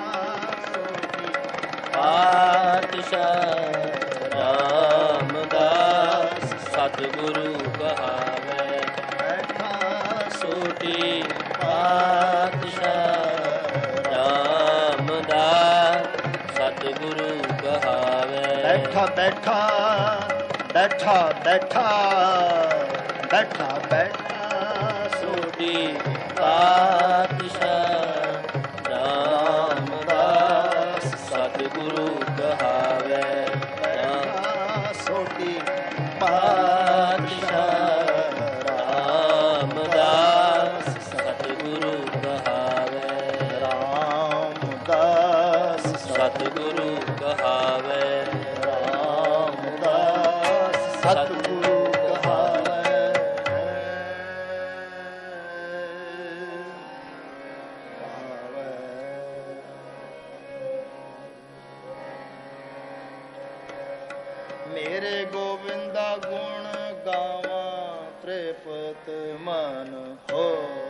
ਪਾਤਸ਼ਾਹ ਰਾਮਦਾਸ ਸਤਿਗੁਰੂ ਕਹਾਵੇ। ਬੈਠਾ ਸੋਢੀ ਪਾਤਸ਼ਾਹ ਰਾਮਦਾਸ ਸਤਿਗੁਰੂ ਕਹਾਵੇ। ਬੈਠਾ ਬੈਠਾ ਬੈਠਾ ਬੈਠਾ ਬੈਠਾ ਬੈਠਾ ਸੋਢੀ ਪਾਤਸ਼ਾਹ ਰਾਮਦਾਸ ਸਤਿਗੁਰੂ ਕਹਾਵੇ। ਬੈਠਾ ਸੋਢੀ ਪਾਤਸ਼ਾਹ ਰਾਮਦਾਸ ਸਤਿਗੁਰੂ ਕਹਾਵੇ। ਰਾਮਦਾਸ ਸਤਿਗੁਰੂ ਕਹਾਵੇ। ਰਾਮਦਾਸ ਸਤਿਗੁਰੂ ਕਹਾਵੇ। ਮੇਰੇ ਗੋਬਿੰਦਾ ਗੁਣ ਗਾਵਾਂ ਤ੍ਰਿਪਤ ਮਨ ਹੋ।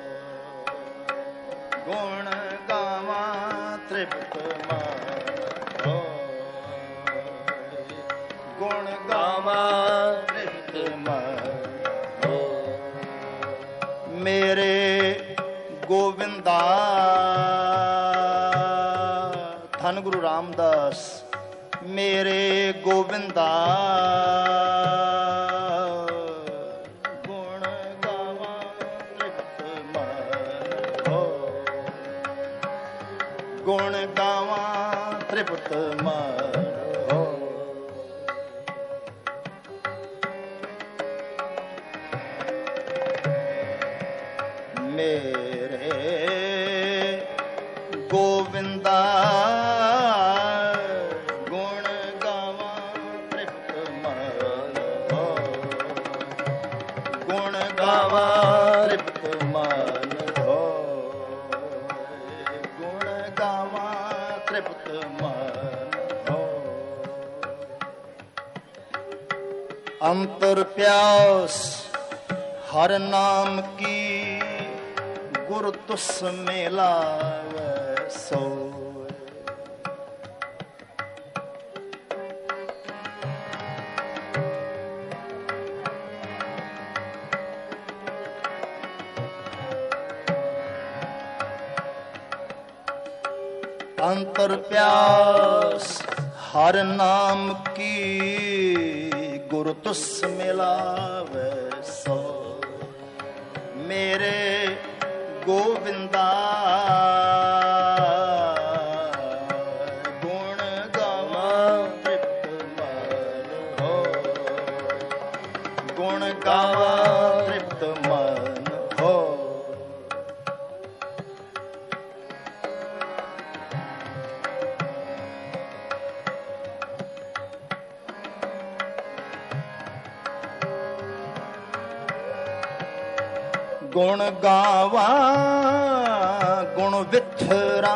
ਗੁਣ ਗਾਵਾਂ ਤ੍ਰਿਪਤ ਮਨ ਹੋ। ਗੁਣ ਗਾਵਾਂ ਤ੍ਰਿਪਤ ਮਨ ਹੋ। ਮੇਰੇ ਗੋਬਿੰਦਾ ਧੰਨ ਗੁਰੂ ਰਾਮਦਾਸ ਮੇਰੇ ਗੋਬਿੰਦਾ ਗੁਣ ਗਾਵਾਂ ਤ੍ਰਿਪਤ ਮਨ ਹੋ। ਗੁਣ ਗਾਵਾਂ ਤ੍ਰਿਪਤ ਮਨ ਹੋ। ਮੇਰੇ ਗੋਬਿੰਦਾ ਗੁਣ ਗਾਵਾਂ ਤ੍ਰਿਪਤ ਮਨ ਹੋ। ਗੁਣ ਗਾਵਾਂ ਤ੍ਰਿਪਤ ਮਨ ਹੋ। ਗੁਣ ਗਾਵਾਂ ਤ੍ਰਿਪਤ ਮਨ ਹੋ। ਅੰਤਰ ਪਿਆਸ ਹਰ ਨਾਮ ਕੀ ਗੁਰ ਤੁਸ ਮਿਲਾਵੇ ਸੋਇ। ਅੰਤਰ ਪਿਆਸ ਹਰ ਨਾਮ ਕੀ ਗੁਰ ਤੁਸ ਮਿਲਾਵੇ ਸੋਇ। ਮੇਰੇ ਗੋਬਿੰਦਾ ਗੁਣ ਗਾਵਾਂ ਤ੍ਰਿਪਤ ਮਨ ਹੋ। ਗੁਣ ਗਾਵਾਂ ਤ੍ਰਿਪਤ ਮਨ ਹੋ। ਗੁਣ ਗਾਵਾਂ ਗੁਣ ਵਿਥਰਾ।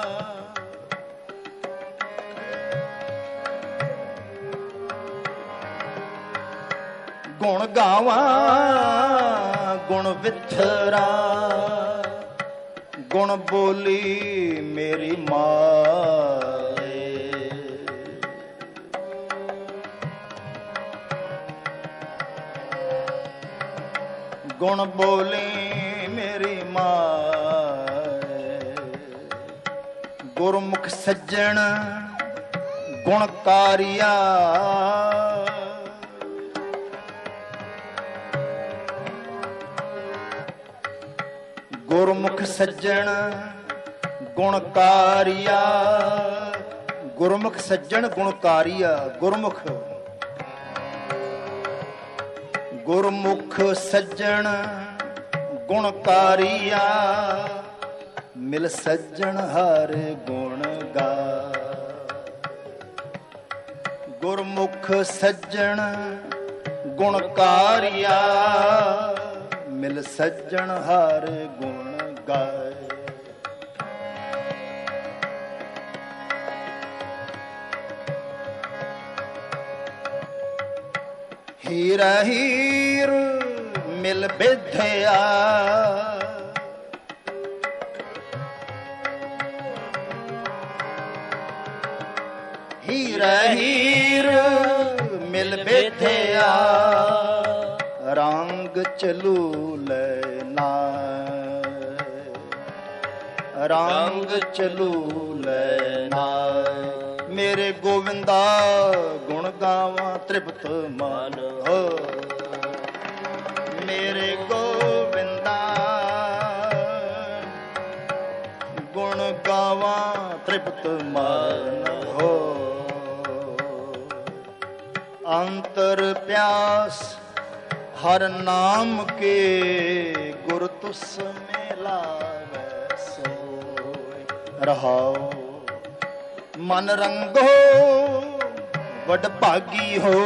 ਗੁਣ ਗਾਵਾਂ ਗੁਣ ਵਿਥਰਾ। ਗੁਣ ਬੋਲੀ ਮੇਰੀ ਮਾਏ। ਗੁਣ ਬੋਲੀ ਮੇਰੀ ਮਾਏ। ਗੁਰਮੁਖ ਸੱਜਣ ਗੁਣਕਾਰੀਆ। ਗੁਰਮੁਖ ਸੱਜਣ ਗੁਣਕਾਰੀਆ। ਗੁਰਮੁਖ ਸੱਜਣ ਗੁਣਕਾਰੀਆ। ਗੁਰਮੁਖ ਗੁਰਮੁਖ ਸੱਜਣ ਗੁਣਕਾਰੀਆ। ਮਿਲ ਸੱਜਣ ਹਰ ਗੁਣ ਗਾ। ਗੁਰਮੁਖ ਸੱਜਣ ਗੁਣਕਾਰੀਆ। ਮਿਲ ਸੱਜਣ ਹਰ ਗੁਣ ਗਾਏ। ਹੀਰਾ ਹੀਰ ਮਿਲ ਬਿਧਿਆ। ਹੀਰੇ ਹੀਰ ਮਿਲ ਬੈਠਿਆ ਰੰਗ ਚਲੂ ਲੈਣਾ ਰੰਗ ਚਲੂ ਲੈਣਾ ਮੇਰੇ ਗੋਵਿੰਦਾ ਗੁਣ ਗਾਵਾਂ ਤ੍ਰਿਪਤ ਮਨ ਹੋ ਮੇਰੇ ਗੋਵਿੰਦਾ ਗੁਣ ਗਾਵਾਂ ਤ੍ਰਿਪਤ ਮਨ ਹੋ ਅੰਤਰ ਪਿਆਸ ਹਰ ਨਾਮ ਕੇ ਗੁਰ ਤੁਸ ਮੇ ਲਾਵੈ ਸੋਇ ਰਹਾਉ ਮਨ ਰੰਗੋ ਵਡ ਭਾਗੀ ਹੋ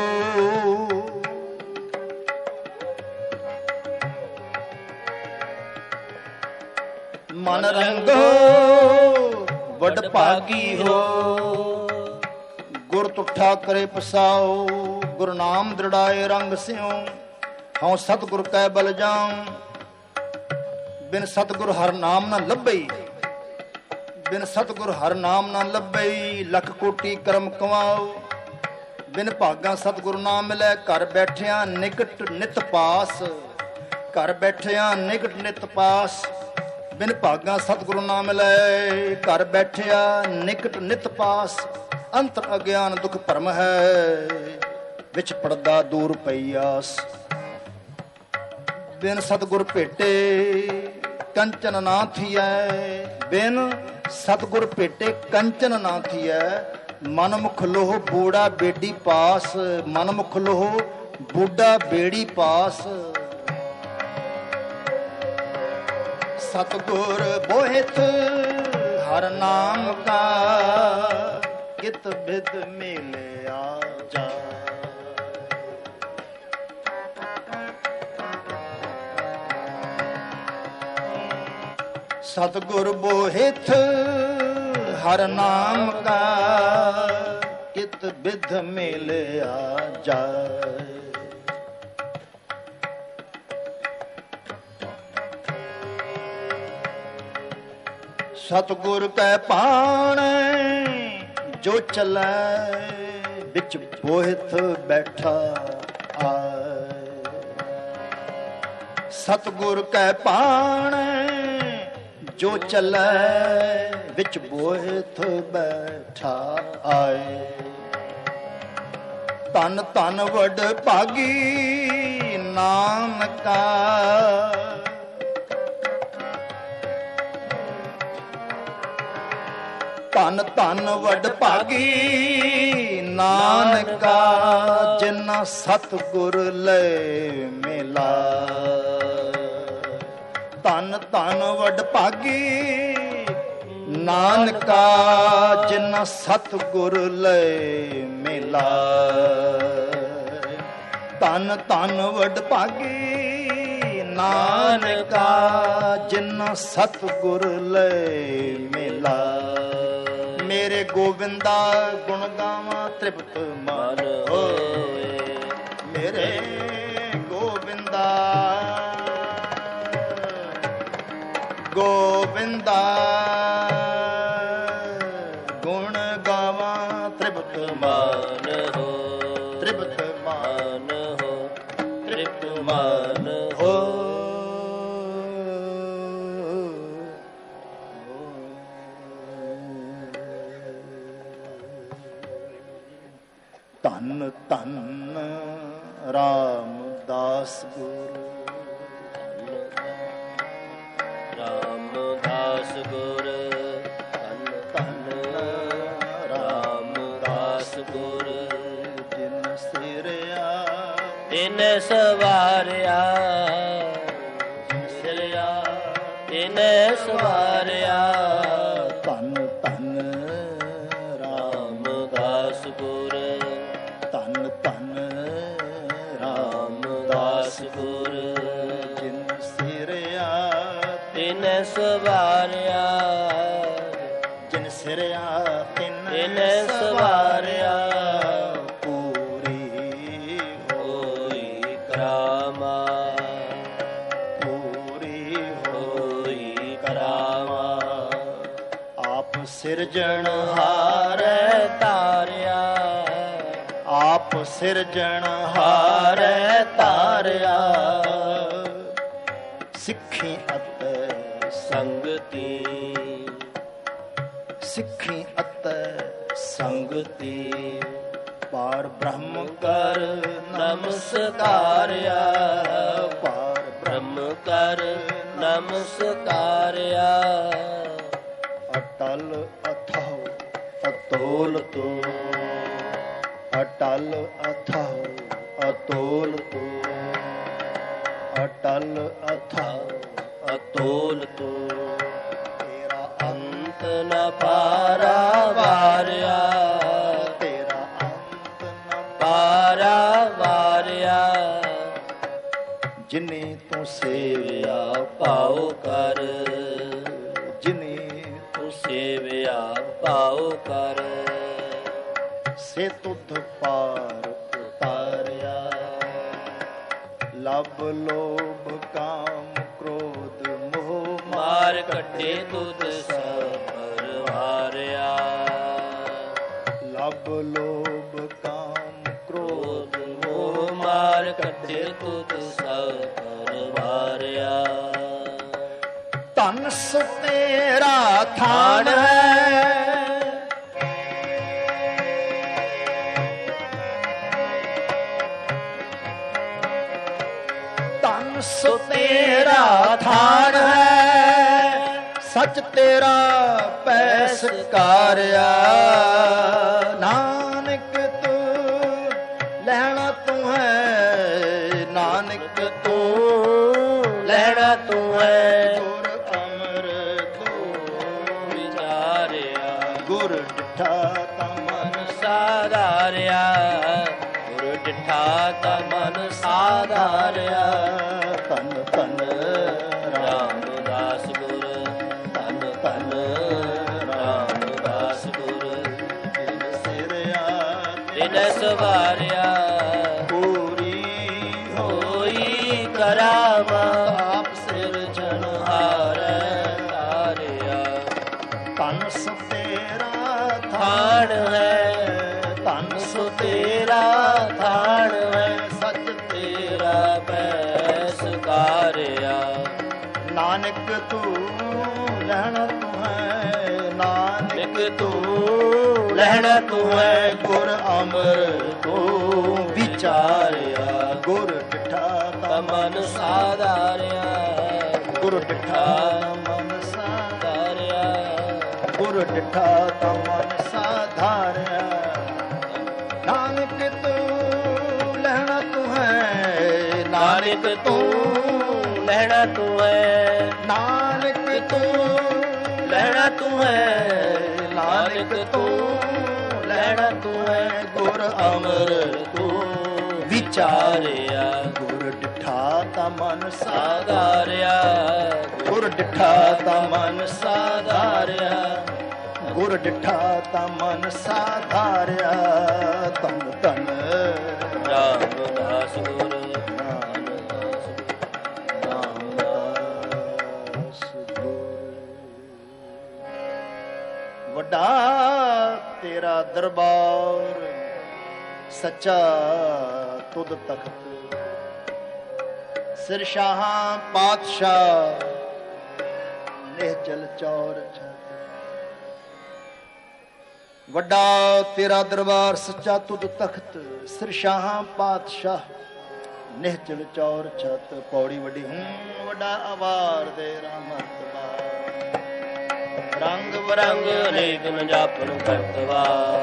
ਮਨ ਰੰਗੋ ਵਡ ਭਾਗੀ ਹੋ ਗੁਰ ਤੁਠਾ ਕਰੇ ਪਸਾਓ ਗੁਰ ਨਾਮ ਦ੍ਰਿੜਾਏ ਰੰਗ ਸਿਉ ਹਉ ਸਤਿਗੁਰ ਕੈ ਬਲ ਜਾਉ ਬਿਨ ਸਤਿਗੁਰ ਹਰ ਨਾਮ ਨਾ ਲੱਭਈ ਬਿਨ ਸਤਿਗੁਰ ਹਰ ਨਾਮ ਨਾ ਲੱਭਈ ਲੱਖ ਕੋਟੀ ਕਰਮ ਕਮਾਓ ਬਿਨ ਭਾਗਾ ਸਤਿਗੁਰ ਨਾ ਮਿਲੈ ਘਰ ਬੈਠਿਆਂ ਨਿਕਟ ਨਿਤ ਪਾਸ ਘਰ ਬੈਠਿਆਂ ਨਿਕਟ ਨਿਤ ਪਾਸ ਬਿਨ ਭਾਗਾ ਸਤਿਗੁਰ ਨਾ ਮਿਲੈ ਘਰ ਬੈਠਿਆ ਨਿਕਟ ਨਿਤ ਪਾਸ ਅੰਤਰ ਅਗਿਆਨ ਦੁਖ ਭਰਮ ਹੈ ਵਿੱਚ ਪੜਦਾ ਦੂਰ ਪਈ ਆਸ ਬਿਨ ਸਤਿਗੁਰ ਭੇਟੇ ਕੰਚਨ ਨਾ ਥੀਐ ਬਿਨ ਸਤਿਗੁਰ ਭੇਟੇ ਕੰਚਨ ਨਾ ਥੀਐ ਮਨ ਮੁਖ ਲੋਹ ਬੂੜਾ ਬੇੜੀ ਪਾਸ ਮਨ ਮੁਖ ਲੋਹ ਬੂੜਾ ਬੇੜੀ ਪਾਸ ਸਤਿਗੁਰ ਬੋਹਿਤ ਹਰ ਨਾਮ ਕਾ ਕਿਤ ਬਿਦ ਮਿਲਿਆ ਜਾ ਸਤਿਗੁਰ ਬੋਹਿਤ ਹਰ ਨਾਮ ਕਾ ਕਿਤ ਬਿਦ ਮਿਲਿਆ ਜਾਏ ਸਤਿਗੁਰ ਕੈ ਭਾਣ ਜੋ ਚਲੈ ਵਿੱਚ ਬੋਹਿਤ ਬੈਠਾ ਆਏ ਸਤਿਗੁਰ ਕੈ ਭਾਣ ਜੋ ਚਲੈ ਵਿੱਚ ਬੋਹਿਤ ਬੈਠਾ ਆਏ ਧਨ ਧਨ ਵਡ ਭਾਗੀ ਨਾਨਕਾ ਧਨ ਧਨ ਵਡ ਭਾਗੀ ਨਾਨਕਾ ਜਿਨ੍ਹਾਂ ਸਤਿਗੁਰ ਲੈ ਮਿਲਾ ਧਨ ਧਨ ਵਡ ਭਾਗੀ ਨਾਨਕਾ ਜਿਨ੍ਹਾਂ ਸਤਿਗੁਰ ਲੈ ਮਿਲਾ ਧਨ ਧਨ ਵਡ ਭਾਗੀ ਨਾਨਕਾ ਜਿਨ੍ਹਾਂ ਸਤਿਗੁਰ ਲੈ ਮਿਲਾ ਮੇਰੇ ਗੋਵਿੰਦਾ ਗੁਣ ਗਾਵਾਂ ਤ੍ਰਿਪਤ ਮਨ ਹੋਏ ਮੇਰੇ ਗੋਵਿੰਦਾ ਗੋਵਿੰਦਾ ਗੁਣ ਗਾਵਾਂ ਤ੍ਰਿਪਤ ਮਨ ਹੋ ਤ੍ਰਿਪਤ ਮਨ ਹੋ ਤ੍ਰਿਪਤ ਮਨ ਹੋ ਧੰਨ ਧੰਨ ਰਾਮਦਾਸ ਗੁਰੂ ਰਾਮਦਾਸ ਗੁਰ ਧੰਨ ਧੰਨ ਰਾਮਦਾਸ ਗੁਰ ਜਿਨ ਸਿਰਿਆ ਤਿਨ ਸਵਾਰਿਆ ਸਿਰਿਆ ਤਿਨ ਸਵਾਰਿਆ ਧੰਨ ਧੰਨ ਰਾਮਦਾਸ ਗੁਰ ਧੰਨ ਧੰਨ ਰਾਮਦਾਸ ਗੁਰ ਜਿਨ ਸਿਰਿਆ ਤਿਨ ਸਵਾਰਿਆ ਜਿਨ ਸਿਰਿਆ ਤਿਨ ਸਵਾਰਿਆ ਪੂਰੀ ਹੋਈ ਕਰਾਮਾ ਪੂਰੀ ਹੋਈ ਕਰਾਮਾ ਆਪ ਸਿਰਜਣਹਾਰੈ ਤਾਰਿਆ, ਆਪ ਸਿਰਜਣਹਾਰੈ ਤਾਰਿਆ। ਸਿੱਖੀ ਅਤੇ ਸੰਗਤੀ, ਸਿੱਖੀ ਅਤੇ ਸੰਗਤੀ। ਪਾਰ ਬ੍ਰਹਮ ਕਰ ਨਮਸਕਾਰਿਆ, ਪਾਰ ਬ੍ਰਹਮ ਕਰ ਨਮਸਕਾਰਿਆ। ਅਟਲ ਅਥਾਉ ਅਤੋਲ ਤੋ, ਅਟਲ ਅਥਾਉ ਅਤੋਲ ਤੋ, ਅਟਲ ਅਥਾਉ ਅਤੋਲ ਤੋ। ਤੇਰਾ ਅੰਤ ਨ ਪਾਰਾ ਵਾਰਿਆ, ਤੇਰਾ ਅੰਤ ਨ ਪਾਰਾ ਵਾਰਿਆ। ਜਿਨੇ ਤੂੰ ਸੇਵਿਆ ਭਾਉ ਕਰ, ਜਿਨੇ ਤੂੰ ਸੇਵਿਆ ਭਾਉ ਕਰ। ਸੇ ਤੁਧ ਪਾਰ ਉਤਾਰਿਆ। ਲਬ ਲੋਭ ਕਾਮ ਕ੍ਰੋਧ ਮੋਹ ਮਾਰ ਕੱਢੇ ਤੁਧ ਸਭ ਪਰਵਾਰਿਆ। ਲਬ ਲੋਭ ਕਾਮ ਕ੍ਰੋਧ ਕ੍ਰੋਧ ਮੋਹ ਮਾਰ ਕੱਢੇ ਤੁਧ ਸਭ ਪਰਵਾਰਿਆ। ਧਨ ਸੋ ਤੇਰਾ ਥਾਨ ਹੈ, ਧਨ ਸੋ ਤੇਰਾ ਥਾਨ ਹੈ। ਸੱਚ ਤੇਰਾ ਪੈਸਕਾਰਿਆ। ਨਾਨਕ ਤੂੰ ਲੈਣਾ ਤੂੰ ਹੈ, ਨਾਨਕ ਤੂੰ ਲੈਣਾ ਤੂੰ ਹੈ। ਗੁਰ ਅਮਰ ਤੂੰ ਵਿਚਾਰਿਆ, ਗੁਰ ਡਿਠਾ ਤਾ ਮਨ ਸਾਧਾਰਿਆ। ਗੁਰ ਡਿਠਾ ਤਾ ਮਨ ਸਾਧਾਰਿਆ। ਧਨ ਧਨ ਰਾਮਦਾਸ ਗੁਰ, ਧਨ ਧਨ ਰਾਮਦਾਸ ਗੁਰ। ਸਿਰਿਆ ਤਿਨ ਸਵਾਰਿਆ, ਪੂਰੀ ਹੋਈ ਕਰਾਮਾ। ਆਪ ਸਿਰਜਣਹਾਰੈ ਤਾਰਿਆ। ਧਨ ਸੋ ਤੇਰਾ ਥਾਨ ਹੈ, ਧਨ ਸੋ ਤੇਰਾ ਥਾਨ ਹੈ। ਸੱਚ ਤੇਰਾ ਪੈਸਕਾਰਿਆ। ਨਾਨਕ ਤੂੰ ਲੈਣਾ ਤੂੰ ਹੈ, ਨਾਨਕ ਨਿਕ ਤੂੰ ਲੈਣਾ ਤੂੰ ਹੈ। ਗੁਰ ਅਮਰ ਤੂੰ ਵਿਚਾਰਿਆ। ਗੁਰ ਡਿਠਾ ਤਾ ਮਨ ਸਾਧਾਰਿਆ। ਗੁਰ ਡਿਠਾ ਮਨ ਸਾਧਾਰਿਆ। ਗੁਰ ਡਿਠਾ ਤਾ ਮਨ ਸਾਧਾਰਿਆ। ਨਾਨਕ ਤੂੰ ਲੈਣਾ ਤੂੰ ਹੈ, ਨਾਨਕ ਤੂੰ ਲੈਣਾ ਤੂੰ ਹੈ। ਨਾਨਕ ਤੂੰ ਲੈਣਾ ਤੂੰ ਹੈ। ਨਾਨਕ ਤੂੰ ਲੈਣਾ ਤੂੰ ਹੈ। ਗੁਰ ਅਮਰ ਤੂੰ ਵਿਚਾਰਿਆ। ਗੁਰ ਡਿਠਾ ਤਾ ਮਨ ਸਾਧਾਰਿਆ। ਗੁਰ ਡਿਠਾ ਤਾ ਮਨ ਸਾਧਾਰਿਆ। ਗੁਰ ਡਿਠਾ ਤਾ ਮਨ ਸਾਧਾਰਿਆ। ਧੰਨ ਧੰਨ ਰਾਮਦਾਸ ਗੁਰ, ਰਾਮਦਾਸ ਗੁਰ। ਵੱਡਾ ਤੇਰਾ ਦਰਬਾਰ, ਸੱਚਾ ਤੁਧ ਤਖਤ। ਸਿਰ ਸ਼ਾਹਾਂ ਪਾਤਸ਼ਾਹ, ਨਿਹਚਲ ਚੌਰ ਛਤ। ਵੱਡਾ ਤੇਰਾ ਦਰਬਾਰ, ਸੱਚਾ ਤੁਧ ਤਖਤ। ਸਿਰ ਸ਼ਾਹਾਂ ਪਾਤਸ਼ਾਹ, ਨਿਹਚਲ ਚੌਰ ਛਤ। ਪੌੜੀ ਵੱਡੀ ਹੂੰ ਵੱਡਾ ਆਵਾਰ ਤੇਰਾ ਮਰਤਬਾ। ਰੰਗ ਬਰੰਗ ਅਨੇਕ ਨ ਜਾਪਨ ਕਰਤਵਾ।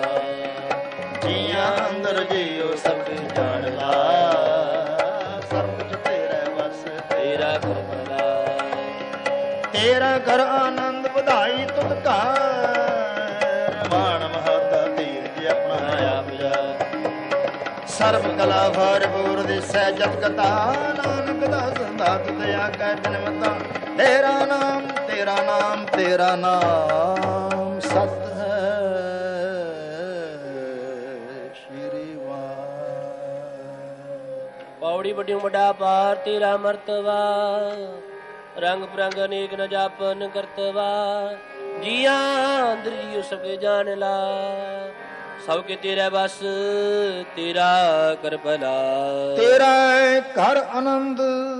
ਜੀਆਂ ਅੰਦਰ ਜੀਓ ਸਭ ਜਾਣ ਲਾ। ਸਭ ਕੁਝ ਤੇਰੇ ਵਸ, ਤੇਰਾ ਕਰਮਲਾ। ਤੇਰਾ ਘਰ ਆਨੰਦ ਵਧਾਈ ਤੁਧ ਘਰ। ਮਾਣ ਮਹੱਤਾ ਤੀਰਜ ਆਪਣਾ ਆਪ ਜਾ। ਸਰਬ ਕਲਾ ਭਰਪੂਰ ਦਿਸੈ ਜਤ ਕਥਾ। ਨਾਨਕ ਦਾਸ ਦਾਤ ਦਇਆ ਕੈ ਬਿਨਮਤਾ। ਤੇਰਾ ਨਾਮ ਤੇਰਾ ਨਾਮ ਤੇਰਾ ਨਾਮ ਸਤ ਹੈ। ਸ਼੍ਰੀ ਵਾਹਿ। ਪੌੜੀ ਵੱਡੀ ਵੱਡਾ ਪਾਰ ਤੇਰਾ ਮਰਤਵਾ। ਰੰਗ ਬਰੰਗ ਅਨੇਕ ਨ ਜਾਪਨ ਕਰਤਵਾ। ਜੀਆਂ ਅੰਦਰ ਜੀਉ ਸਕੇ ਜਾਣ ਲਾ, ਸਭ ਕੇ ਤੇਰਾ ਬਸ ਤੇਰਾ ਕਰ ਭਲਾ। ਤੇਰਾ ਘਰ ਆਨੰਦ,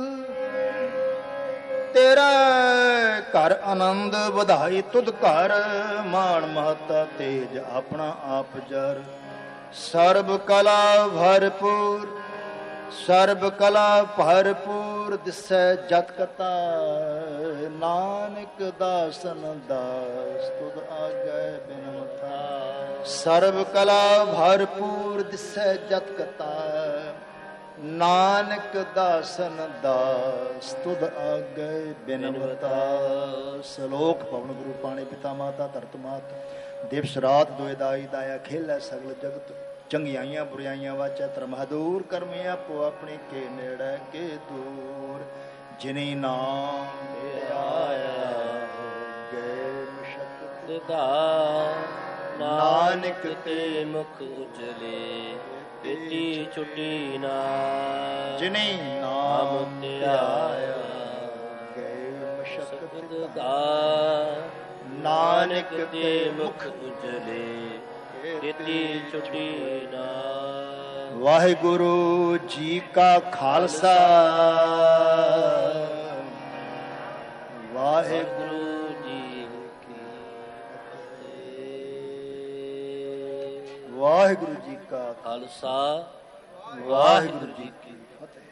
ਤੇਰਾ ਘਰ ਆਨੰਦ, ਵਧਾਈ ਤੁਧ ਘਰ, ਮਾਣ ਮਹਤਾ ਤੇਜ ਆਪਣਾ ਆਪ ਜਰ। ਸਰਬ ਕਲਾ ਭਰਪੂਰ, ਸਰਬ ਕਲਾ ਭਰਪੂਰ, ਦਿਸੈ ਜਤ ਕਤਾ, ਨਾਨਕ ਦਾਸਨ ਦਾਸ ਤੁਧ ਆਗੈ ਬਿਨਮਤਾ। ਸਰਬ ਕਲਾ ਭਰਪੂਰ, ਦਿਸੈ ਜਤ ਕਤਾ, ਨਾਨਕ ਦਾਸਨ ਦਾਸ ਤੁਧ ਆਗੈ ਬਿਨਮਤਾ। ਸਲੋਕ ਪਵਨ ਗੁਰੂ ਪਾਣੀ ਪਿਤਾ ਮਾਤਾ ਧਰਤ ਮਾਤ, ਦਿਵਸ ਰਾਤ ਦੋਇ ਦਾਈ ਦਾਇਆ, ਖੇਲੈ ਸਗਲ ਜਗਤ। ਚੰਗਿਆਈਆਂ ਬੁਰਾਈਆਂ ਵਾਚੈ ਧਰਮ ਹਦੂਰ, ਕਰਮੀ ਆਪੋ ਆਪਣੇ ਕੇ ਨੇੜੇ ਕੇ ਦੂਰ। ਜਿਨੀ ਨਾਮ ਧਿਆਇਆ ਗਏ ਮਸ਼ਕਤ ਦਾ, ਨਾਨਕ ਤੇ ਮੁਖ ਉਜਲੇ, ਤੇਤੀ ਛੁਟੀ ਨਾ। ਜਿਨੀ ਨਾਮ ਧਿਆਇਆ ਗਏ ਮਸ਼ਕਤ ਦਾ, ਨਾਨਕ ਤੇ ਮੁਖ ਉਜਲੇ, ਤੇਤੀ ਛੁਟੀ ਨਾ। ਵਾਹਿਗੁਰੂ ਜੀ ਕਾ ਖਾਲਸਾ, ਵਾਹਿਗੁਰੂ ਜੀ ਕੀ ਫਤਿਹ। ਵਾਹਿਗੁਰੂ ਜੀ ਕਾ ਖਾਲਸਾ, ਵਾਹਿਗੁਰੂ ਜੀ ਕੀ ਫਤਿਹ।